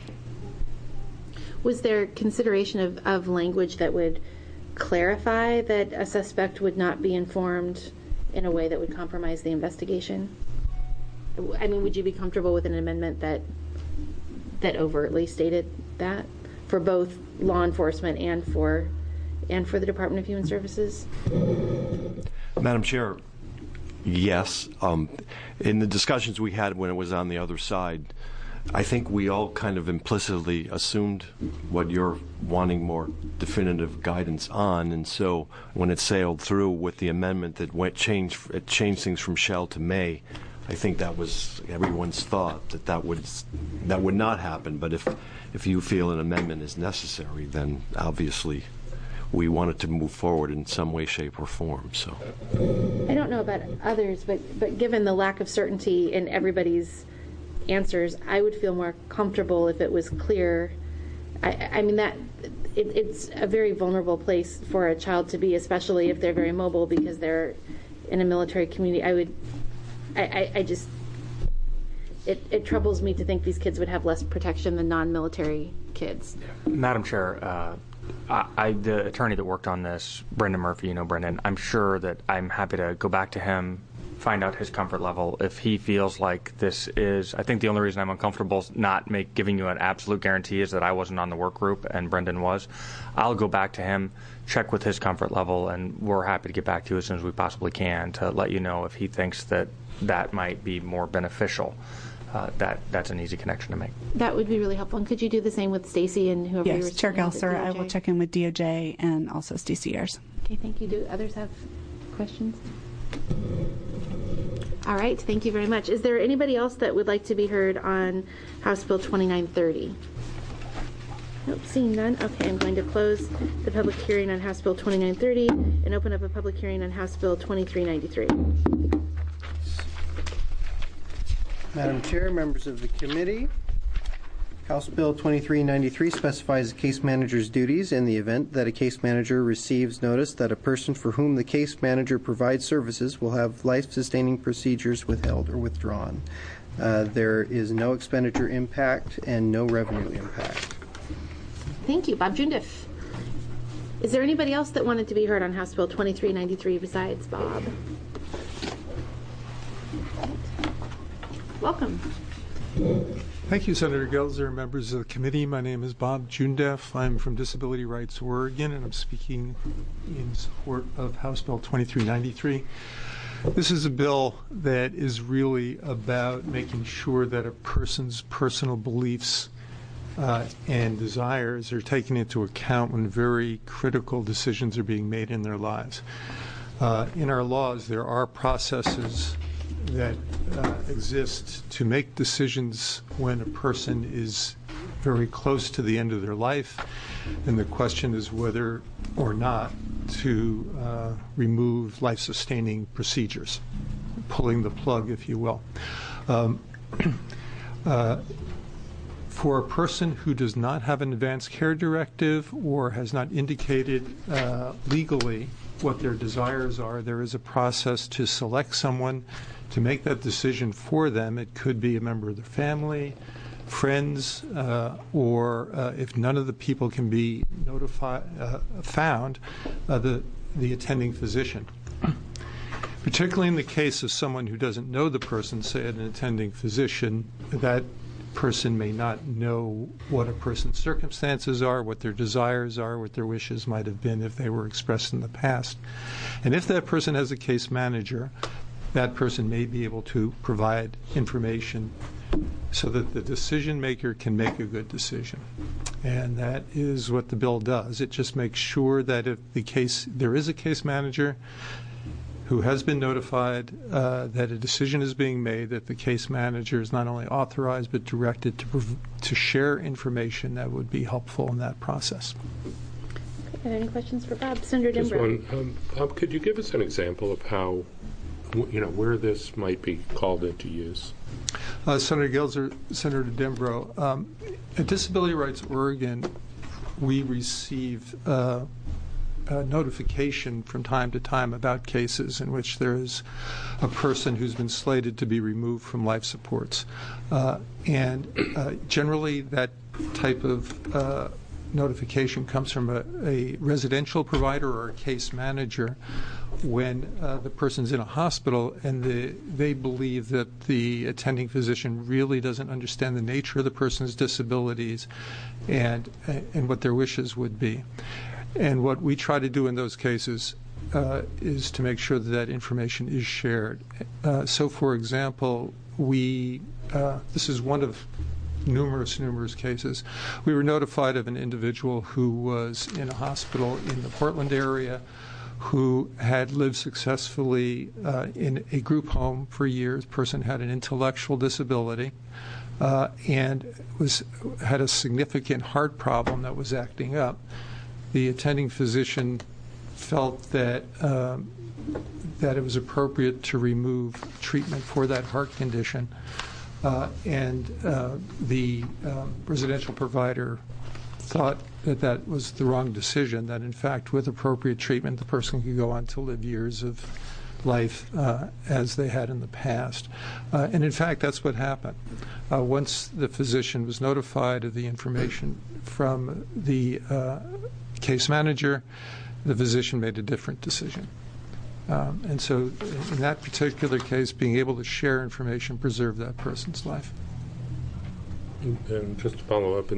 Was there consideration of language that would clarify that a suspect would not be informed in a way that would compromise the investigation? I mean, would you be comfortable with an amendment that overtly stated that for both law enforcement and for the Department of Human Services? Madam Chair, yes. In the discussions we had when it was on the other side, I think we all kind of implicitly assumed what you're wanting more definitive guidance on, and so when it sailed through with the amendment that changed things from shall to may, I think that was everyone's thought that would not happen. But if you feel an amendment is necessary, then obviously we wanted to move forward in some way, shape, or form. So I don't know about others, but given the lack of certainty in everybody's answers, I would feel more comfortable if it was clear. I mean, that it's a very vulnerable place for a child to be, especially if they're very mobile because they're in a military community. It troubles me to think these kids would have less protection than non-military kids. Madam Chair, the attorney that worked on this, Brendan Murphy, you know Brendan, I'm sure that I'm happy to go back to him, find out his comfort level. If he feels like this is, I think the only reason I'm uncomfortable not giving you an absolute guarantee is that I wasn't on the work group and Brendan was. I'll go back to him, check with his comfort level, and we're happy to get back to you as soon as we possibly can to let you know if he thinks that might be more beneficial. that's an easy connection to make. That would be really helpful. And could you do the same with Stacy and whoever Yes, Chair Gelser, I will check in with DOJ and also Stacy Ayers. Okay, thank you. Do others have questions? All right, thank you very much. Is there anybody else that would like to be heard on House Bill 2930? Nope, seeing none. Okay, I'm going to close the public hearing on House Bill 2930 and open up a public hearing on House Bill 2393. Madam Chair, members of the committee, House Bill 2393 specifies the case manager's duties in the event that a case manager receives notice that a person for whom the case manager provides services will have life-sustaining procedures withheld or withdrawn. There is no expenditure impact and no revenue impact. Thank you. Bob Jundiff. Is there anybody else that wanted to be heard on House Bill 2393 besides Bob? Welcome. Thank you, Senator Gelser and members of the committee. My name is Bob Jundiff. I'm from Disability Rights Oregon, and I'm speaking in support of House Bill 2393. This is a bill that is really about making sure that a person's personal beliefs and desires are taken into account when very critical decisions are being made in their lives. In our laws, there are processes that exist to make decisions when a person is very close to the end of their life, and the question is whether or not to remove life-sustaining procedures, pulling the plug, if you will. For a person who does not have an advanced care directive or has not indicated legally what their desires are, there is a process to select someone to make that decision for them. It could be a member of their family, friends, or if none of the people can be found, the attending physician. Particularly in the case of someone who doesn't know the person, say an attending physician, that person may not know what a person's circumstances are, what their desires are, what their wishes might have been if they were expressed in the past. And if that person has a case manager, that person may be able to provide information so that the decision maker can make a good decision. And that is what the bill does. It just makes sure that if there is a case manager who has been notified that a decision is being made, that the case manager is not only authorized but directed to share information that would be helpful in that process. Are there any questions for Bob? Senator Dembrow. Just one. Bob, could you give us an example of how, where this might be called into use? Senator Gelser, Senator Dembrow, at Disability Rights Oregon, we receive notification from time to time about cases in which there is a person who's been slated to be removed from life supports. And generally that type of notification comes from a residential provider or a case manager when the person's in a hospital and they believe that the attending physician really doesn't understand the nature of the person's disabilities and what their wishes would be. And what we try to do in those cases is to make sure that information is shared. So, for example, this is one of numerous cases. We were notified of an individual who was in a hospital in the Portland area who had lived successfully in a group home for years. The person had an intellectual disability and had a significant heart problem that was acting up. The attending physician felt that it was appropriate to remove treatment for that heart condition, and the residential provider thought that was the wrong decision, that in fact with appropriate treatment the person could go on to live years of life as they had in the past. And in fact that's what happened. Once the physician was notified of the information from the case manager, the physician made a different decision. And so in that particular case, being able to share information preserved that person's life. And just to follow up,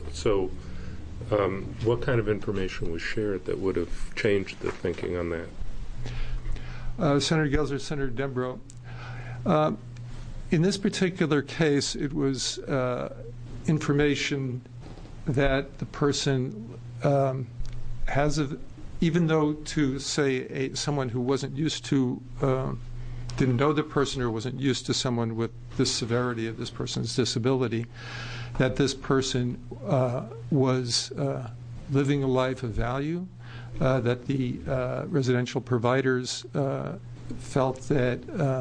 what kind of information was shared that would have changed the thinking on that? Senator Gelser, Senator Dembrow, in this particular case, it was information that the person has, even though to say someone who wasn't used to, didn't know the person or wasn't used to someone with the severity of this person's disability, that this person was living a life of value, that the residential providers felt that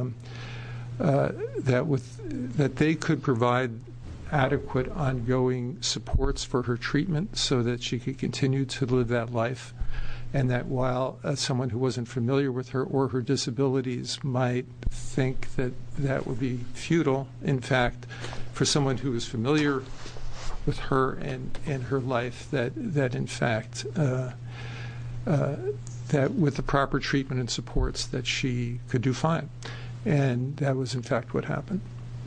that they could provide adequate ongoing supports for her treatment so that she could continue to live that life, and that while someone who wasn't familiar with her or her disabilities might think that that would be futile, in fact, for someone who is familiar with her and her life, that in fact that with the proper treatment and supports that she could do fine. And that was in fact what happened.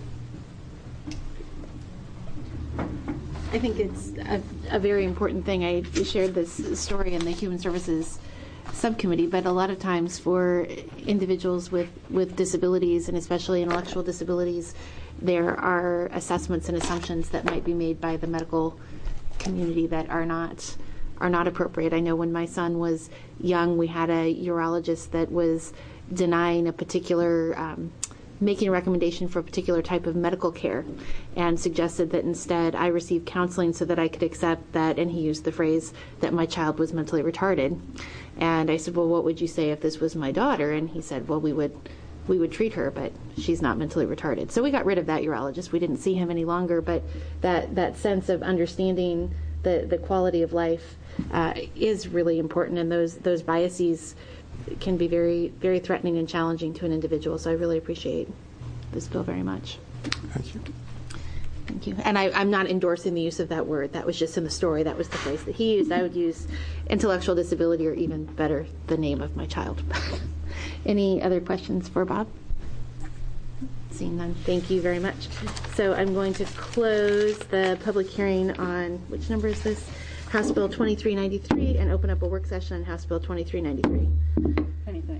I think it's a very important thing. I shared this story in the Human Services Subcommittee, but a lot of times for individuals with disabilities, and especially intellectual disabilities, there are assessments and assumptions that might be made by the medical community that are not appropriate. I know when my son was young, we had a urologist that was denying a particular making a recommendation for a particular type of medical care and suggested that instead I receive counseling so that I could accept that, and he used the phrase that my child was mentally retarded. And I said, well, what would you say if this was my daughter? And he said, well, we would treat her, but she's not mentally retarded. So we got rid of that urologist. We didn't see him any longer, but that sense of understanding the quality of life is really important, and those biases can be very, very threatening and challenging to an individual. So I really appreciate this bill very much. Thank you. Thank you. And I'm not endorsing the use of that word. That was just in the story. That was the phrase that he used. I would use intellectual disability, or even better, the name of my child. Any other questions for Bob? Seeing none, thank you very much. So I'm going to close the public hearing on, which number is this? House Bill 2393, and open up a work session on House Bill 2393. Anything.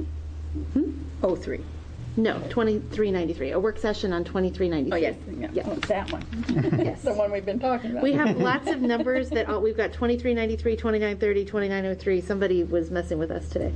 03. No, 2393. A work session on 2393. Oh, yes. Yeah. Oh, that one. Yes. The one we've been talking about. We have lots of numbers that we've got 2393, 2930, 2903. Somebody was messing with us today.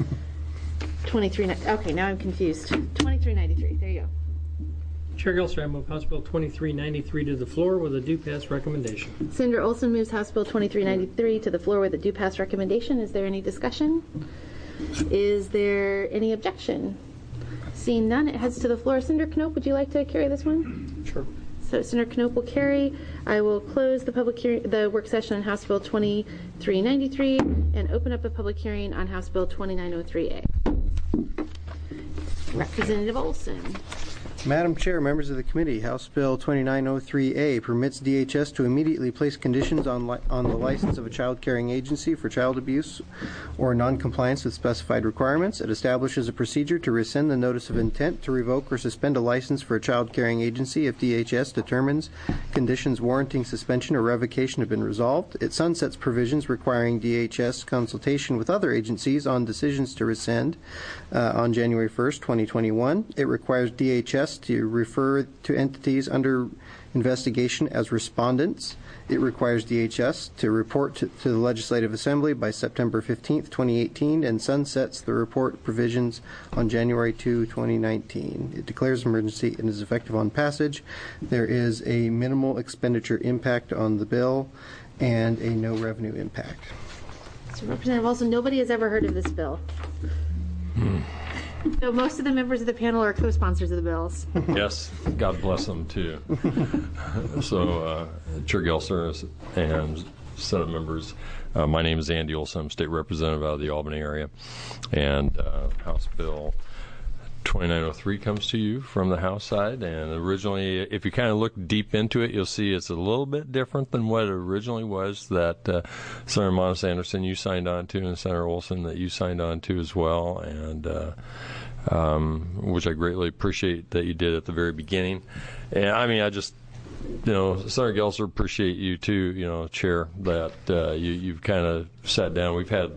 2390. Okay, now I'm confused. 2393. There you go. Chair Gelser, I move House Bill 2393 to the floor with a due pass recommendation. Senator Olson moves House Bill 2393 to the floor with a due pass recommendation. Is there any discussion? Is there any objection? Seeing none, it heads to the floor. Senator Knope, would you like to carry this one? Sure. So Senator Knope will carry. I will close the public hearing, the work session on House Bill 2393, and open up a public hearing on House Bill 2903A. Representative Olson. Madam Chair, members of the committee, House Bill 2903A permits DHS to immediately place conditions on the license of a child-caring agency for child abuse or noncompliance with specified requirements. It establishes a procedure to rescind the notice of intent to revoke or suspend a license for a child-caring agency if DHS determines conditions warranting suspension or revocation have been resolved. It sunsets provisions requiring DHS consultation with other agencies on decisions to rescind on January 1st, 2021. It requires DHS to refer to entities under investigation as respondents. It requires DHS to report to the Legislative Assembly by September 15th, 2018, and sunsets the report provisions on January 2, 2019. It declares emergency and is effective on passage. There is a minimal expenditure impact on the bill and a no revenue impact. So Representative Olson, nobody has ever heard of this bill. So most of the members of the panel are co-sponsors of the bills. Yes, God bless them too. So, Chair Gelser and Senate members, my name is Andy Olson. I'm state representative out of the Albany area, and House Bill 2903 comes to you from the House side. And originally, if you kind of look deep into it, you'll see it's a little bit different than what it originally was that Senator Monis Anderson you signed on to, and Senator Olson that you signed on to as well, and which I greatly appreciate that you did at the very beginning. And I mean, I just, Senator Gelser, appreciate you too, Chair, that you've kind of sat down. We've had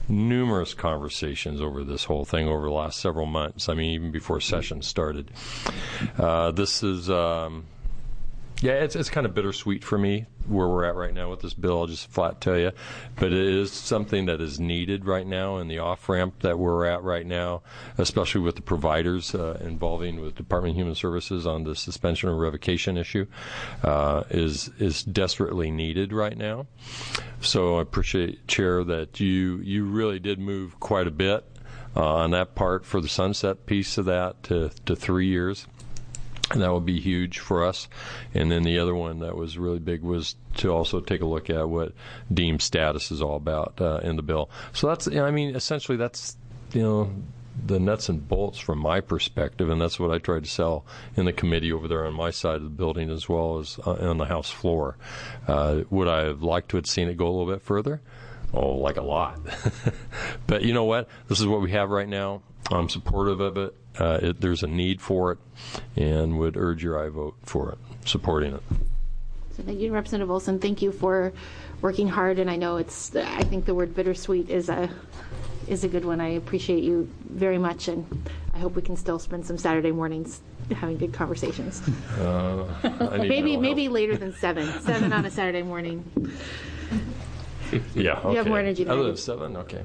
numerous conversations over this whole thing over the last several months. I mean, even before session started. This is, it's kind of bittersweet for me where we're at right now with this bill. I'll just flat tell you, but it is something that is needed right now in the off ramp that we're at right now, especially with the providers involving with Department of Human Services on the suspension or revocation issue, is desperately needed right now. So I appreciate, Chair, that you really did move quite a bit on that part for the sunset piece of that to 3 years. And that would be huge for us. And then the other one that was really big was to also take a look at what deemed status is all about in the bill. So that's, essentially that's, the nuts and bolts from my perspective, and that's what I tried to sell in the committee over there on my side of the building as well as on the House floor. Would I have liked to have seen it go a little bit further? Oh, like a lot. But you know what? This is what we have right now. I'm supportive of it. There's a need for it, and would urge your aye vote for it, supporting it. So thank you, Representative Olson. Thank you for working hard, and I know I think the word bittersweet is a good one. I appreciate you very much, and I hope we can still spend some Saturday mornings having good conversations. Maybe later than 7 on a Saturday morning. Yeah, okay. You have more energy than Other than 7? Okay.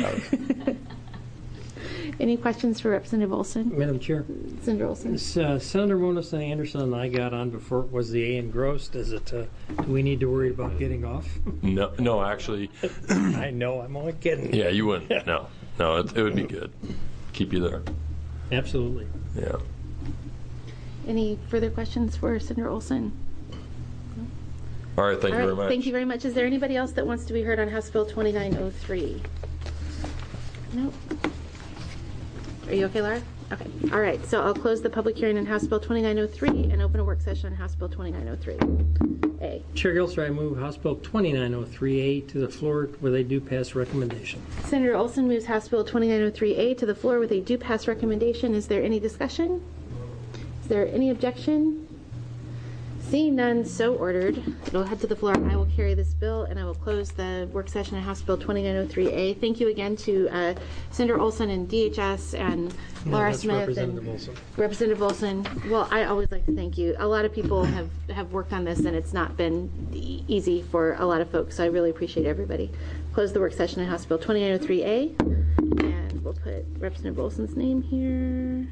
Any questions for Representative Olson? Madam Chair. Senator Olson. Senator Mona Anderson and I got on before. Was the A engrossed? Is it? Do we need to worry about getting off? No, actually. I know. I'm only kidding. Yeah, you wouldn't. No, it would be good. Keep you there. Absolutely. Yeah. Any further questions for Senator Olson? All right, thank you very much. Thank you very much. Is there anybody else that wants to be heard on House Bill 2903? Nope. Are you okay, Laura? Okay. All right. So I'll close the public hearing on House Bill 2903 and open a work session on House Bill 2903A. Chair Gilser, I move House Bill 2903A to the floor with a due pass recommendation. Senator Olson moves House Bill 2903A to the floor with a due pass recommendation. Is there any discussion? Is there any objection? Seeing none, so ordered. It'll head to the floor. I will carry this bill, and I will close the work session on House Bill 2903A. Thank you again to Senator Olson and DHS and Laura Smith and Representative Olson. Well, I always like to thank you. A lot of people have worked on this, and it's not been easy for a lot of folks, so I really appreciate everybody. Close the work session on House Bill 2903A, and we'll put Representative Olson's name here.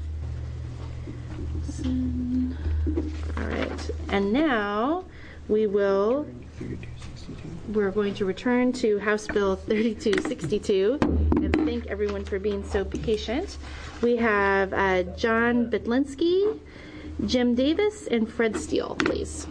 All right, and now we're going to return to House Bill 3262 and thank everyone for being so patient. We have John Bedlinski, Jim Davis, and Fred Steele, please.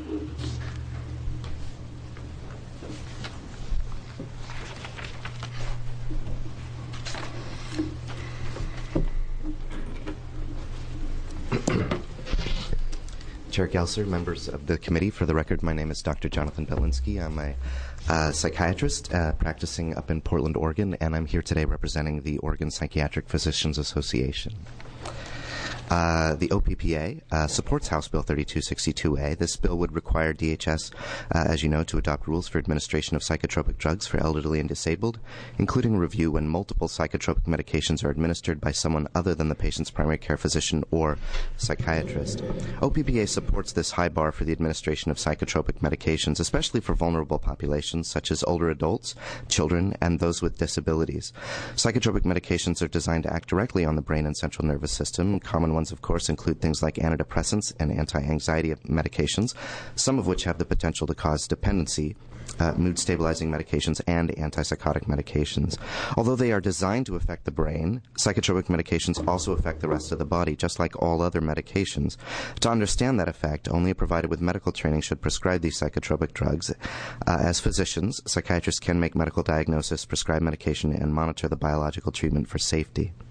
Chair Gelser, members of the committee, for the record, my name is Dr. Jonathan Bedlinski. I'm a psychiatrist practicing up in Portland, Oregon, and I'm here today representing the Oregon Psychiatric Physicians Association. The OPPA supports House Bill 3262A. This bill would require DHS, as you know, to adopt rules for administration of psychotropic drugs for elderly and disabled, including review when multiple psychotropic medications are administered by someone other than the patient's primary care physician or psychiatrist. OPPA supports this high bar for the administration of psychotropic medications, especially for vulnerable populations such as older adults, children, and those with disabilities. Psychotropic medications are designed to act directly on the brain and central nervous system. Common ones, of course, include things like antidepressants and anti-anxiety medications, some of which have the potential to cause dependency, mood-stabilizing medications, and antipsychotic medications. Although they are designed to affect the brain, psychotropic medications also affect the rest of the body, just like all other medications. To understand that effect, only a provider with medical training should prescribe these psychotropic drugs. As physicians, psychiatrists can make medical diagnosis, prescribe medication, and monitor the biological treatment for safety.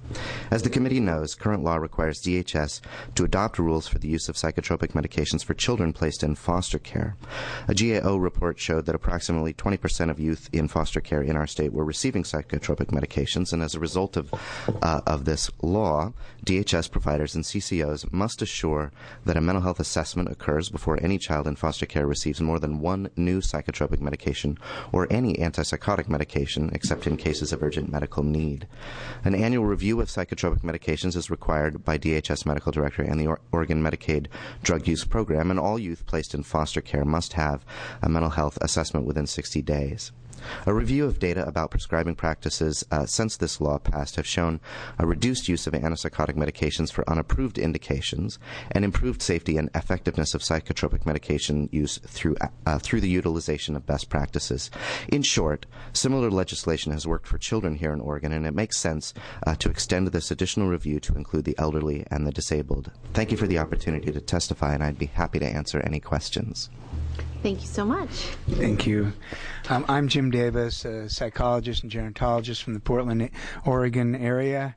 As the committee knows, current law requires DHS to adopt rules for the use of psychotropic medications for children placed in foster care. A GAO report showed that approximately 20% of youth in foster care in our state were receiving psychotropic medications, and as a result of this law, DHS providers and CCOs must assure that a mental health assessment occurs before any child in foster care receives more than one new psychotropic medication or any antipsychotic medication, except in cases of urgent medical need. An annual review of psychotropic medications is required by DHS Medical Director and the Oregon Medicaid Drug Use Program, and all youth placed in foster care must have a mental health assessment within 60 days. A review of data about prescribing practices since this law passed have shown a reduced use of antipsychotic medications for unapproved indications and improved safety and effectiveness of psychotropic medication use through the utilization of best practices. In short, similar legislation has worked for children here in Oregon, and it makes sense to extend this additional review to include the elderly and the disabled. Thank you for the opportunity to testify, and I'd be happy to answer any questions. Thank you so much. Thank you. I'm Jim Davis, a psychologist and gerontologist from the Portland, Oregon area.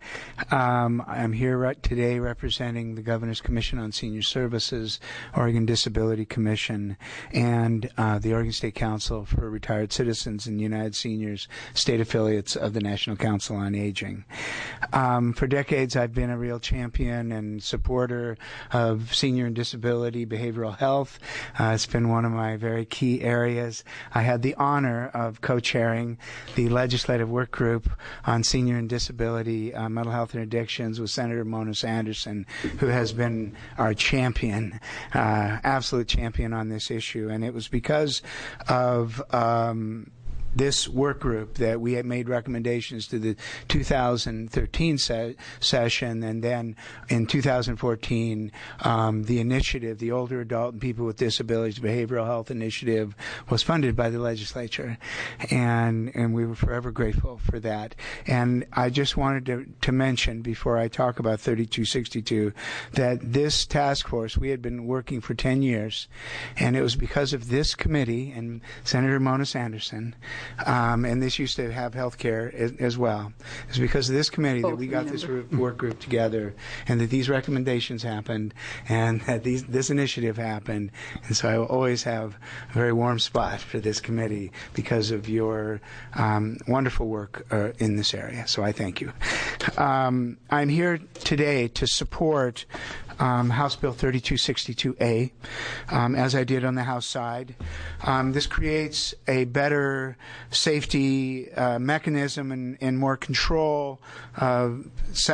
I'm here today representing the Governor's Commission on Senior Services, Oregon Disability Commission, and the Oregon State Council for Retired Citizens and United Seniors, state affiliates of the National Council on Aging. For decades, I've been a real champion and supporter of senior and disability behavioral health. It's been one of my very key areas. I had the honor of co-chairing the legislative work group on senior and disability mental health and addictions with Senator Mona Sanderson, who has been our champion, absolute champion on this issue. And it was because of this work group that we had made recommendations to the 2013 session, and then in 2014 the initiative, the Older Adult and People with Disabilities Behavioral Health Initiative, was funded by the legislature, and we were forever grateful for that. And I just wanted to mention, before I talk about 3262, that this task force, we had been working for 10 years, and it was because of this committee and Senator Mona Sanderson, and this used to have health care as well. It's because of this committee that we got this work group together, and that these recommendations happened, and that this initiative happened. And so I will always have a very warm spot for this committee because of your wonderful work in this area. So I thank you. I'm here today to support House Bill 3262A, as I did on the House side. This creates a better safety mechanism and more control of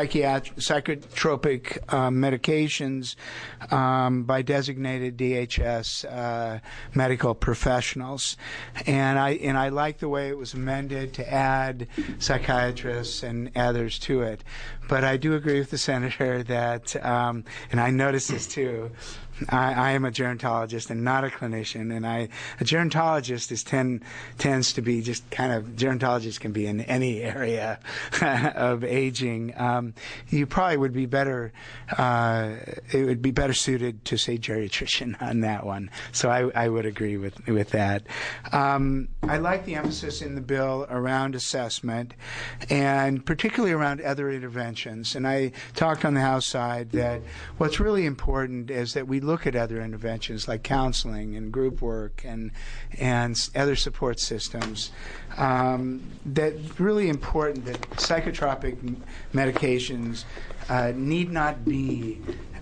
psychotropic medications by designated DHS medical professionals. And I like the way it was amended to add psychiatrists and others to it. But I do agree with the senator that, and I noticed this too, I am a gerontologist and not a clinician, and a gerontologist tends to be just kind of, gerontologists can be in any area of aging. You probably would be better, it would be better suited to say geriatrician on that one. So I would agree with that. I like the emphasis in the bill around assessment, and particularly around other interventions. And I talked on the House side that what's really important is that we look at other interventions like counseling and group work and other support systems. That's really important, that psychotropic medications need not be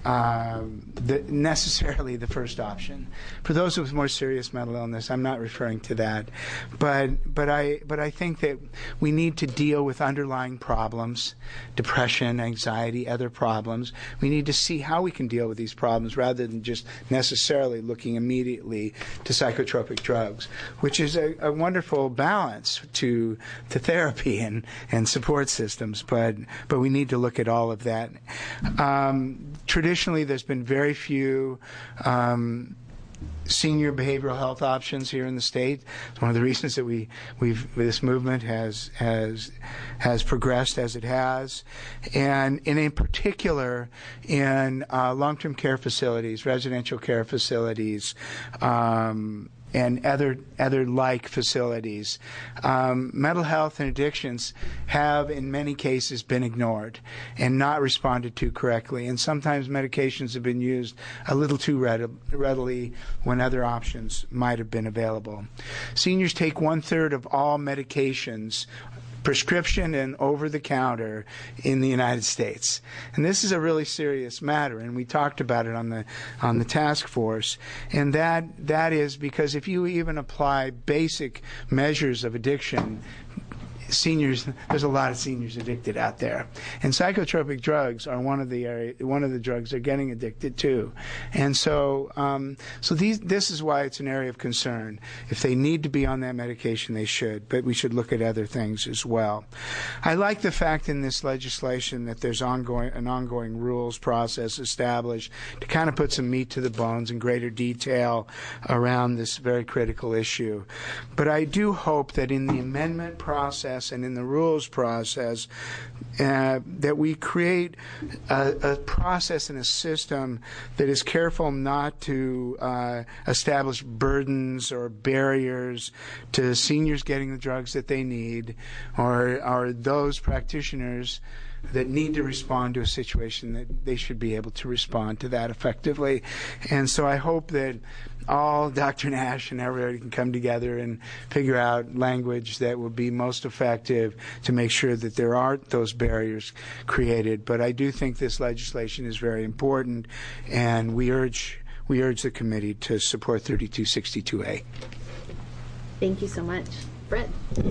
necessarily the first option. For those with more serious mental illness, I'm not referring to that, but I think that we need to deal with underlying problems, depression, anxiety, other problems. We need to see how we can deal with these problems rather than just necessarily looking immediately to psychotropic drugs, which is a wonderful balance to therapy and support systems, but we need to look at all of that. Traditionally, there's been very few senior behavioral health options here in the state. It's one of the reasons that this movement has progressed as it has, and in particular in long-term care facilities, residential care facilities, and other like facilities. Mental health and addictions have, in many cases, been ignored and not responded to correctly. And sometimes medications have been used a little too readily when other options might have been available. Seniors take 1/3 of all medications, prescription and over-the-counter, in the United States. And this is a really serious matter, and we talked about it on the task force. And that is because if you even apply basic measures of addiction, seniors, there's a lot of seniors addicted out there, and psychotropic drugs are one of the drugs they're getting addicted to, and so this is why it's an area of concern. If they need to be on that medication, they should, but we should look at other things as well. I like the fact in this legislation that there's an ongoing rules process established to kind of put some meat to the bones and greater detail around this very critical issue. But I do hope that in the amendment process and in the rules process, that we create a process and a system that is careful not to establish burdens or barriers to seniors getting the drugs that they need, or those practitioners that need to respond to a situation, that they should be able to respond to that effectively. And so I hope that all Dr. Nash and everybody can come together and figure out language that will be most effective to make sure that there aren't those barriers created. But I do think this legislation is very important, and we urge the committee to support 3262A. Thank you so much. Fred.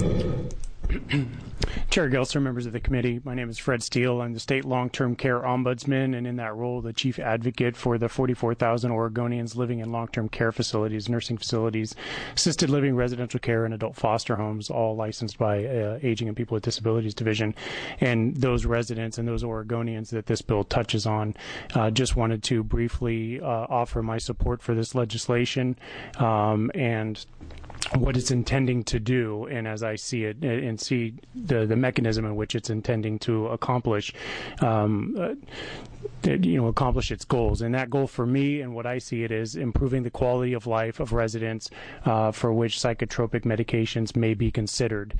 Chair Gelser, members of the committee, my name is Fred Steele. I'm the State Long-Term Care Ombudsman, and in that role, the Chief Advocate for the 44,000 Oregonians living in long-term care facilities, nursing facilities, assisted living, residential care, and adult foster homes, all licensed by Aging and People with Disabilities Division. And those residents and those Oregonians that this bill touches on, just wanted to briefly offer my support for this legislation and what it's intending to do, and as I see it, and see the mechanism in which it's intending to accomplish its goals. And that goal for me, and what I see it, is improving the quality of life of residents for which psychotropic medications may be considered.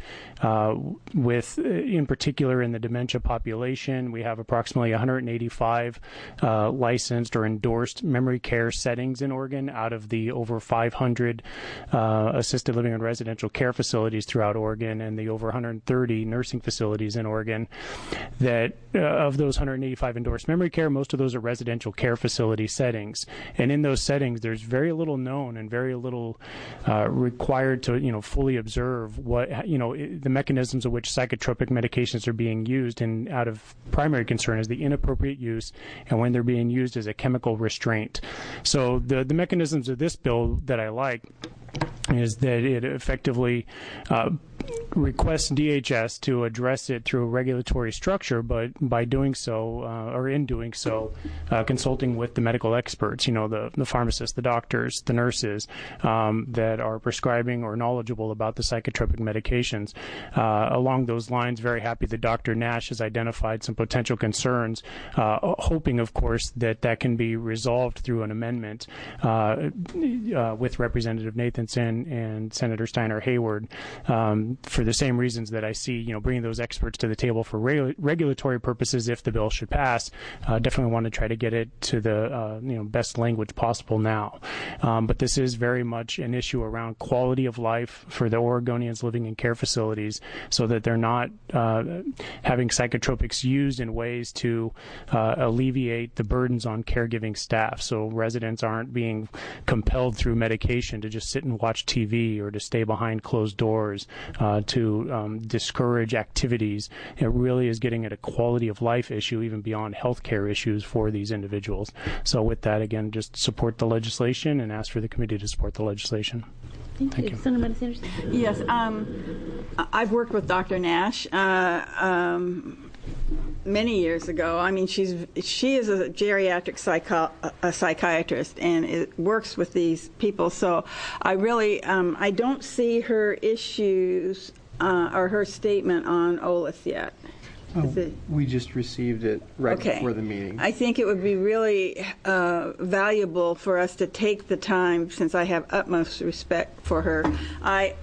In particular, in the dementia population, we have approximately 185 licensed or endorsed memory care settings in Oregon out of the over 500 assisted living and residential care facilities throughout Oregon, and the over 130 nursing facilities in Oregon. That of those 185 endorsed memory care, most of those are residential care facility settings, and in those settings, there's very little known and very little required to fully observe what the mechanisms of which psychotropic medications are being used. And out of primary concern is the inappropriate use and when they're being used as a chemical restraint. So the mechanisms of this bill that I like is that it effectively requests DHS to address it through a regulatory structure, but by doing so, or in doing so, consulting with the medical experts, the pharmacists, the doctors, the nurses that are prescribing or knowledgeable about the psychotropic medications. Along those lines, very happy that Dr. Nash has identified some potential concerns, hoping, of course, that can be resolved through an amendment with Representative Nathanson and Senator Steiner Hayward, for the same reasons that I see, bringing those experts to the table for regulatory purposes if the bill should pass. Definitely want to try to get it to the best language possible now. But this is very much an issue around quality of life for the Oregonians living in care facilities, so that they're not having psychotropics used in ways to alleviate the burdens on caregiving staff. So residents aren't being compelled through medication to just sit and watch TV or to stay behind closed doors, to discourage activities. It really is getting at a quality of life issue, even beyond healthcare issues for these individuals. So with that, again, just support the legislation and ask for the committee to support the legislation. Thank you. Senator Sanderson. Yes, I've worked with Dr. Nash many years ago. I mean, she is a geriatric psychiatrist and works with these people. So I really I don't see her issues or her statement on OLIS yet. We just received it right before the meeting. I think it would be really valuable for us to take the time, since I have utmost respect for her. I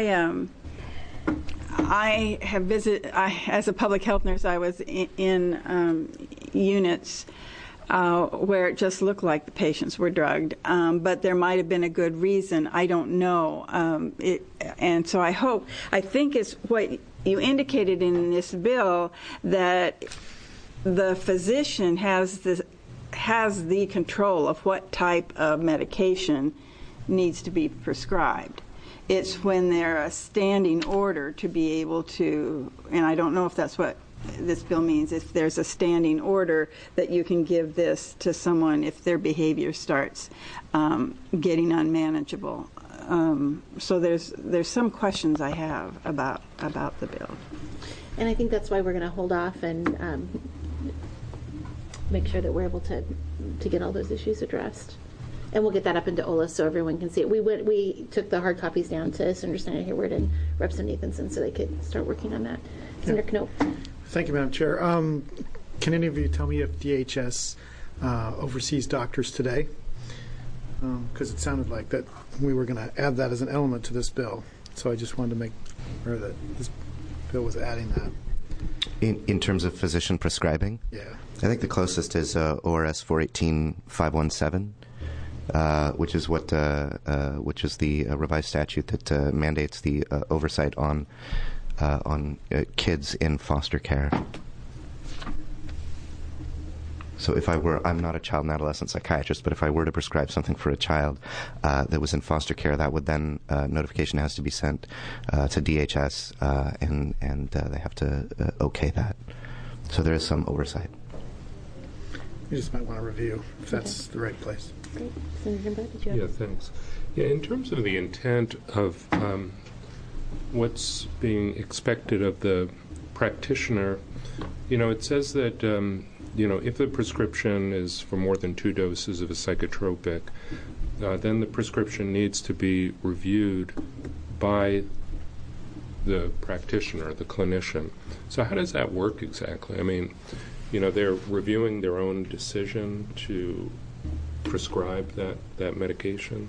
have visited, as a public health nurse, I was in units where it just looked like the patients were drugged, but there might have been a good reason. I don't know. And so I think it's what you indicated in this bill, that the physician has the control of what type of medication needs to be prescribed. It's when they're a standing order to be able to, and I don't know if that's what this bill means, if there's a standing order that you can give this to someone if their behavior starts getting unmanageable. So there's some questions I have about the bill. And I think that's why we're going to hold off and make sure that we're able to get all those issues addressed. And we'll get that up into OLA so everyone can see it. We took the hard copies down to Senator Steiner Hayward and Representative Nathanson so they could start working on that. Senator Knopp. Thank you, Madam Chair. Can any of you tell me if DHS oversees doctors today? Because it sounded like that we were going to add that as an element to this bill. So I just wanted to make sure that this bill was adding that. In terms of physician prescribing? Yeah. I think the closest is ORS 418-517. Which is the revised statute that mandates the oversight on kids in foster care. So if I'm not a child and adolescent psychiatrist, but if I were to prescribe something for a child that was in foster care, that would then notification has to be sent to DHS, and they have to okay that. So there is some oversight. You just might want to review if that's the right place. Great. Senator Budd, did you have? Yeah, thanks. Yeah, in terms of the intent of what's being expected of the practitioner, it says that, if the prescription is for more than 2 doses of a psychotropic, then the prescription needs to be reviewed by the practitioner, the clinician. So how does that work exactly? I mean, they're reviewing their own decision to prescribe that medication?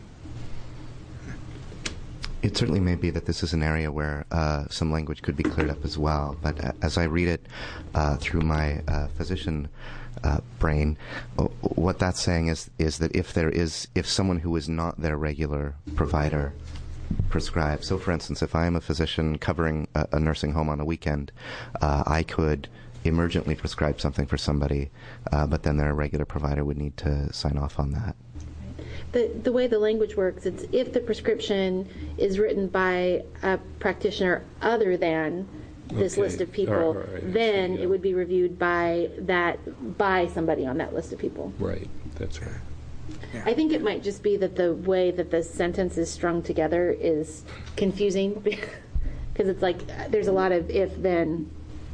It certainly may be that this is an area where some language could be cleared up as well. But as I read it through my physician brain, what that's saying is that if someone who is not their regular provider prescribes, so for instance, if I am a physician covering a nursing home on a weekend, I could emergently prescribe something for somebody, but then their regular provider would need to sign off on that. The way the language works, it's if the prescription is written by a practitioner other than this list of people, right, then it would be reviewed by somebody on that list of people. Right, that's right. Yeah. I think it might just be that the way that the sentence is strung together is confusing because it's like there's a lot of if, then.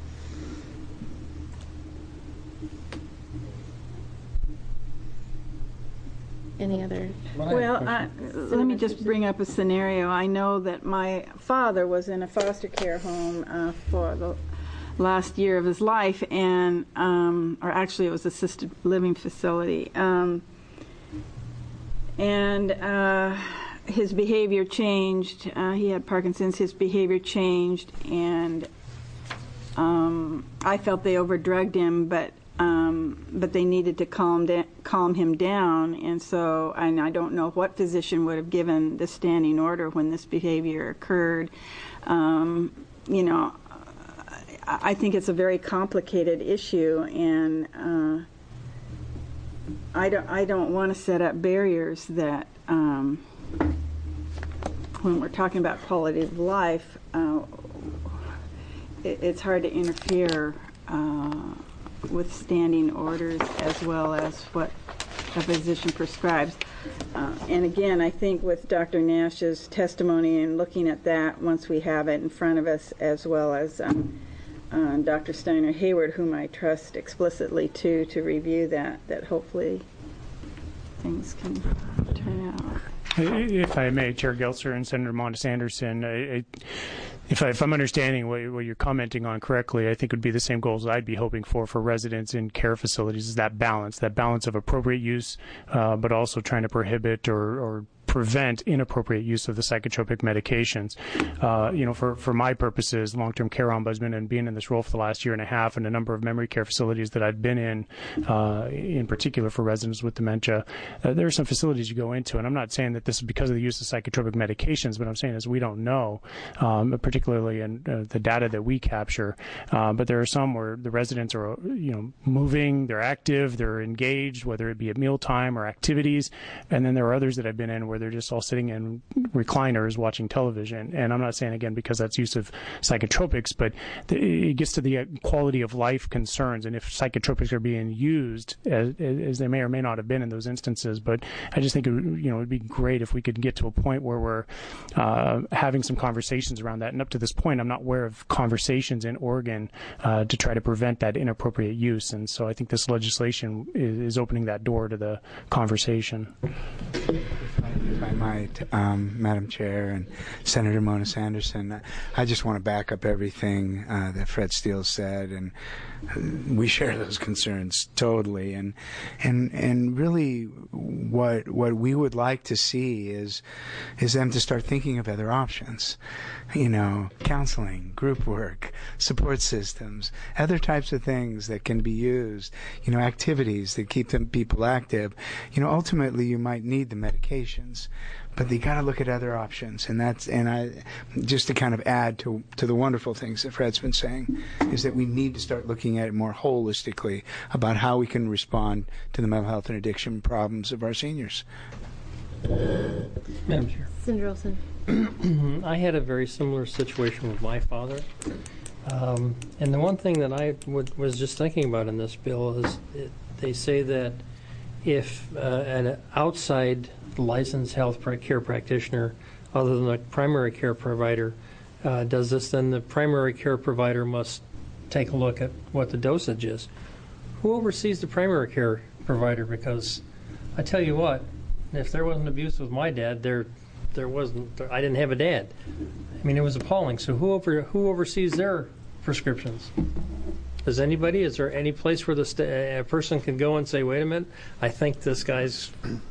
Any other? Well, let me just bring up a scenario. I know that my father was in a foster care home for the last year of his life, and or actually it was assisted living facility, and his behavior changed. He had Parkinson's. His behavior changed, and I felt they overdrugged him, but they needed to calm him down, and so I don't know what physician would have given the standing order when this behavior occurred. I think it's a very complicated issue, and I don't want to set up barriers that when we're talking about quality of life, it's hard to interfere with standing orders as well as what a physician prescribes. And again, I think with Dr. Nash's testimony and looking at that once we have it in front of us, as well as Dr. Steiner Hayward, whom I trust explicitly to review that hopefully things can turn out. If I may, Chair Gelser and Senator Montes Anderson, if I'm understanding what you're commenting on correctly, I think it would be the same goals I'd be hoping for residents in care facilities, is that balance of appropriate use, but also trying to prohibit or prevent inappropriate use of the psychotropic medications. For my purposes, long-term care ombudsman, and being in this role for the last year and a half, and a number of memory care facilities that I've been in particular for residents with dementia, there are some facilities you go into, and I'm not saying that this is because of the use of psychotropic medications, but I'm saying is we don't know, particularly in the data that we capture. But there are some where the residents are, moving, they're active, they're engaged, whether it be at mealtime or activities, and then there are others that I've been in where they're just all sitting in recliners watching television. And I'm not saying, again, because that's use of psychotropics, but it gets to the quality of life concerns, and if psychotropics are being used, as they may or may not have been in those instances. But I just think it would be great if we could get to a point where we're having some conversations around that. And up to this point, I'm not aware of conversations in Oregon to try to prevent that inappropriate use. And so I think this legislation is opening that door to the conversation. If I might, Madam Chair and Senator Mona Sanderson, I just want to back up everything that Fred Steele said, and we share those concerns totally. And really, what we would like to see is them to start thinking of other options. Counseling, group work, support systems, other types of things that can be used. Activities that keep people active. Ultimately, you might need the medications, but you got to look at other options. And I just to kind of add to the wonderful things that Fred's been saying, is that we need to start looking at it more holistically about how we can respond to the mental health and addiction problems of our seniors. Madam Chair. Senator Olson. I had a very similar situation with my father. And the one thing that I was just thinking about in this bill is they say that if an outside licensed health care practitioner, other than the primary care provider, does this, then the primary care provider must take a look at what the dosage is. Who oversees the primary care provider? Because I tell you what, if there wasn't abuse with my dad, there wasn't. I didn't have a dad. I mean, it was appalling. So who oversees their prescriptions? Does anybody? Is there any place where a person can go and say, "Wait a minute, I think this guy's."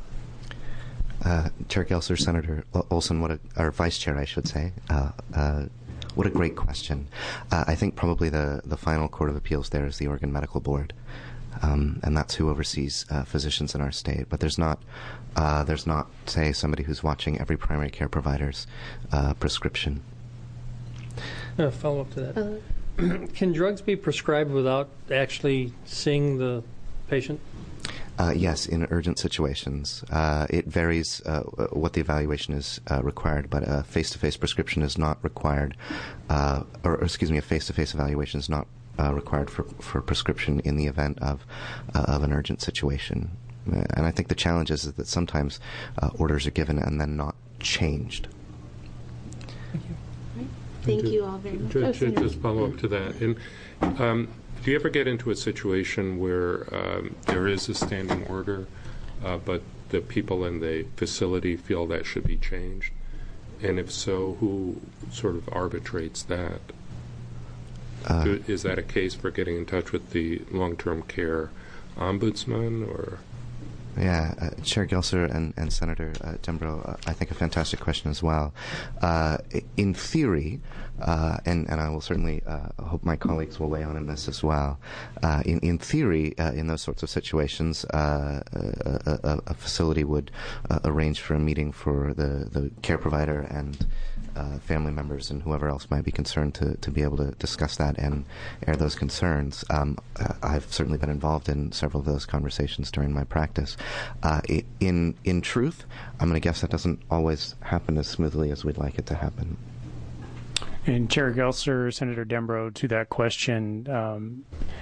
Chair Gelser, Senator Olson, or Vice Chair, I should say. What a great question. I think probably the final court of appeals there is the Oregon Medical Board, and that's who oversees physicians in our state. But there's not, say, somebody who's watching every primary care provider's prescription. A follow-up to that. Can drugs be prescribed without actually seeing the patient? Yes, in urgent situations. It varies what the evaluation is required, but a face-to-face prescription is not required, a face-to-face evaluation is not required for prescription in the event of an urgent situation. And I think the challenge is that sometimes orders are given and then not changed. Thank you all very much. To just follow up to that. And, do you ever get into a situation where there is a standing order, but the people in the facility feel that should be changed? And if so, who sort of arbitrates that? Is that a case for getting in touch with the long-term care ombudsman, or? Yeah, Chair Gelser and Senator Dembrow, I think a fantastic question as well. In theory, and I will certainly hope my colleagues will weigh on this as well. In theory, in those sorts of situations, a facility would arrange for a meeting for the care provider and family members and whoever else might be concerned to be able to discuss that and air those concerns. I've certainly been involved in several of those conversations during my practice. In truth, I'm going to guess that doesn't always happen as smoothly as we'd like it to happen. And Chair Gelser, Senator Dembrow, to that question,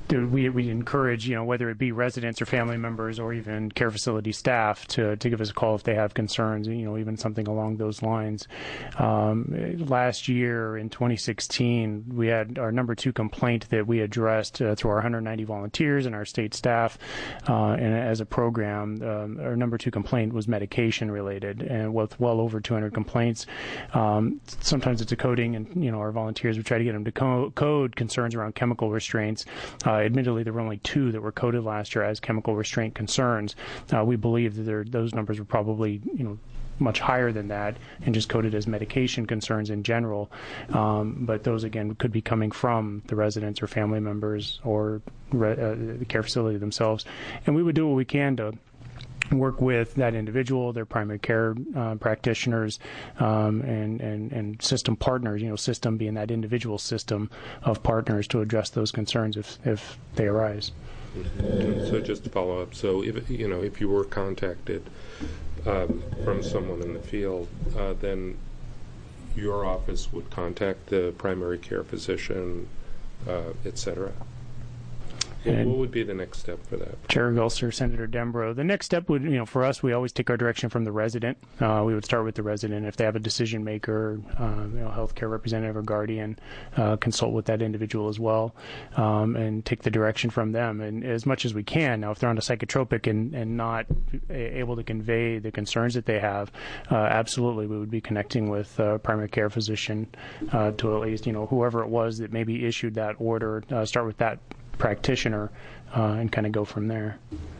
we encourage, whether it be residents or family members or even care facility staff to give us a call if they have concerns, even something along those lines. Last year in 2016, we had our number 2 complaint that we addressed through our 190 volunteers and our state staff. And as a program, our number 2 complaint was medication related, and with well over 200 complaints. Sometimes it's a coding, and our volunteers would try to get them to code concerns around chemical restraints. Admittedly, there were only 2 that were coded last year as chemical restraint concerns. We believe that those numbers were probably, much higher than that and just coded as medication concerns in general. But those, again, could be coming from the residents or family members or the care facility themselves. And we would do what we can to work with that individual, their primary care practitioners, and system partners, system being that individual system of partners to address those concerns if they arise. So just to follow up, so if you were contacted from someone in the field, then your office would contact the primary care physician, et cetera. What would be the next step for that? Chair Gulser, Senator Dembro. The next step would, for us, we always take our direction from the resident. We would start with the resident. If they have a decision maker, healthcare representative or guardian, consult with that individual as well, and take the direction from them. And as much as we can, now if they're on a psychotropic and not able to convey the concerns that they have, absolutely we would be connecting with a primary care physician to at least, whoever it was that maybe issued that order, start with that practitioner and kind of go from there.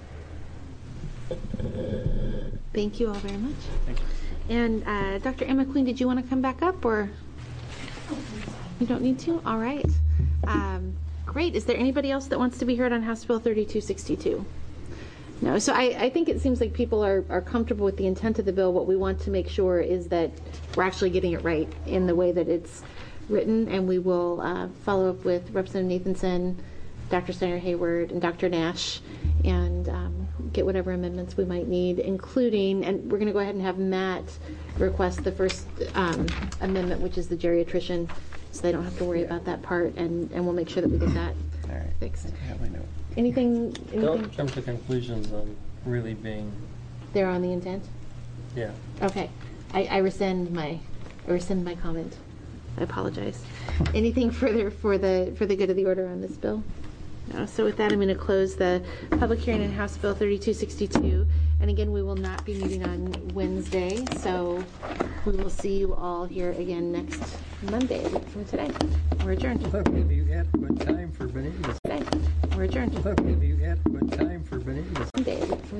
Thank you all very much. Thank you. And Dr. Emma Queen, did you want to come back up, or you don't need to? All right. Great. Is there anybody else that wants to be heard on House Bill 3262? No. So I think it seems like people are comfortable with the intent of the bill. What we want to make sure is that we're actually getting it right in the way that it's written, and we will follow up with Representative Nathanson, Dr. Steiner Hayward, and Dr. Nash, and get whatever amendments we might need, including, and we're going to go ahead and have Matt request the first amendment, which is the geriatrician, so they don't have to worry about that part, and we'll make sure that we get that fixed. Anything? Don't jump to conclusions on really being there on the intent? Yeah. Okay. I rescind my comment. I apologize. Anything further for the good of the order on this bill? No. So with that, I'm going to close the public hearing on House Bill 3262. And again, we will not be meeting on Wednesday, so we will see you all here again next Monday, a week from today. We're adjourned. We'll give you adequate time for Benitez. We're adjourned. We'll give you adequate time for Benitez. Monday, a week from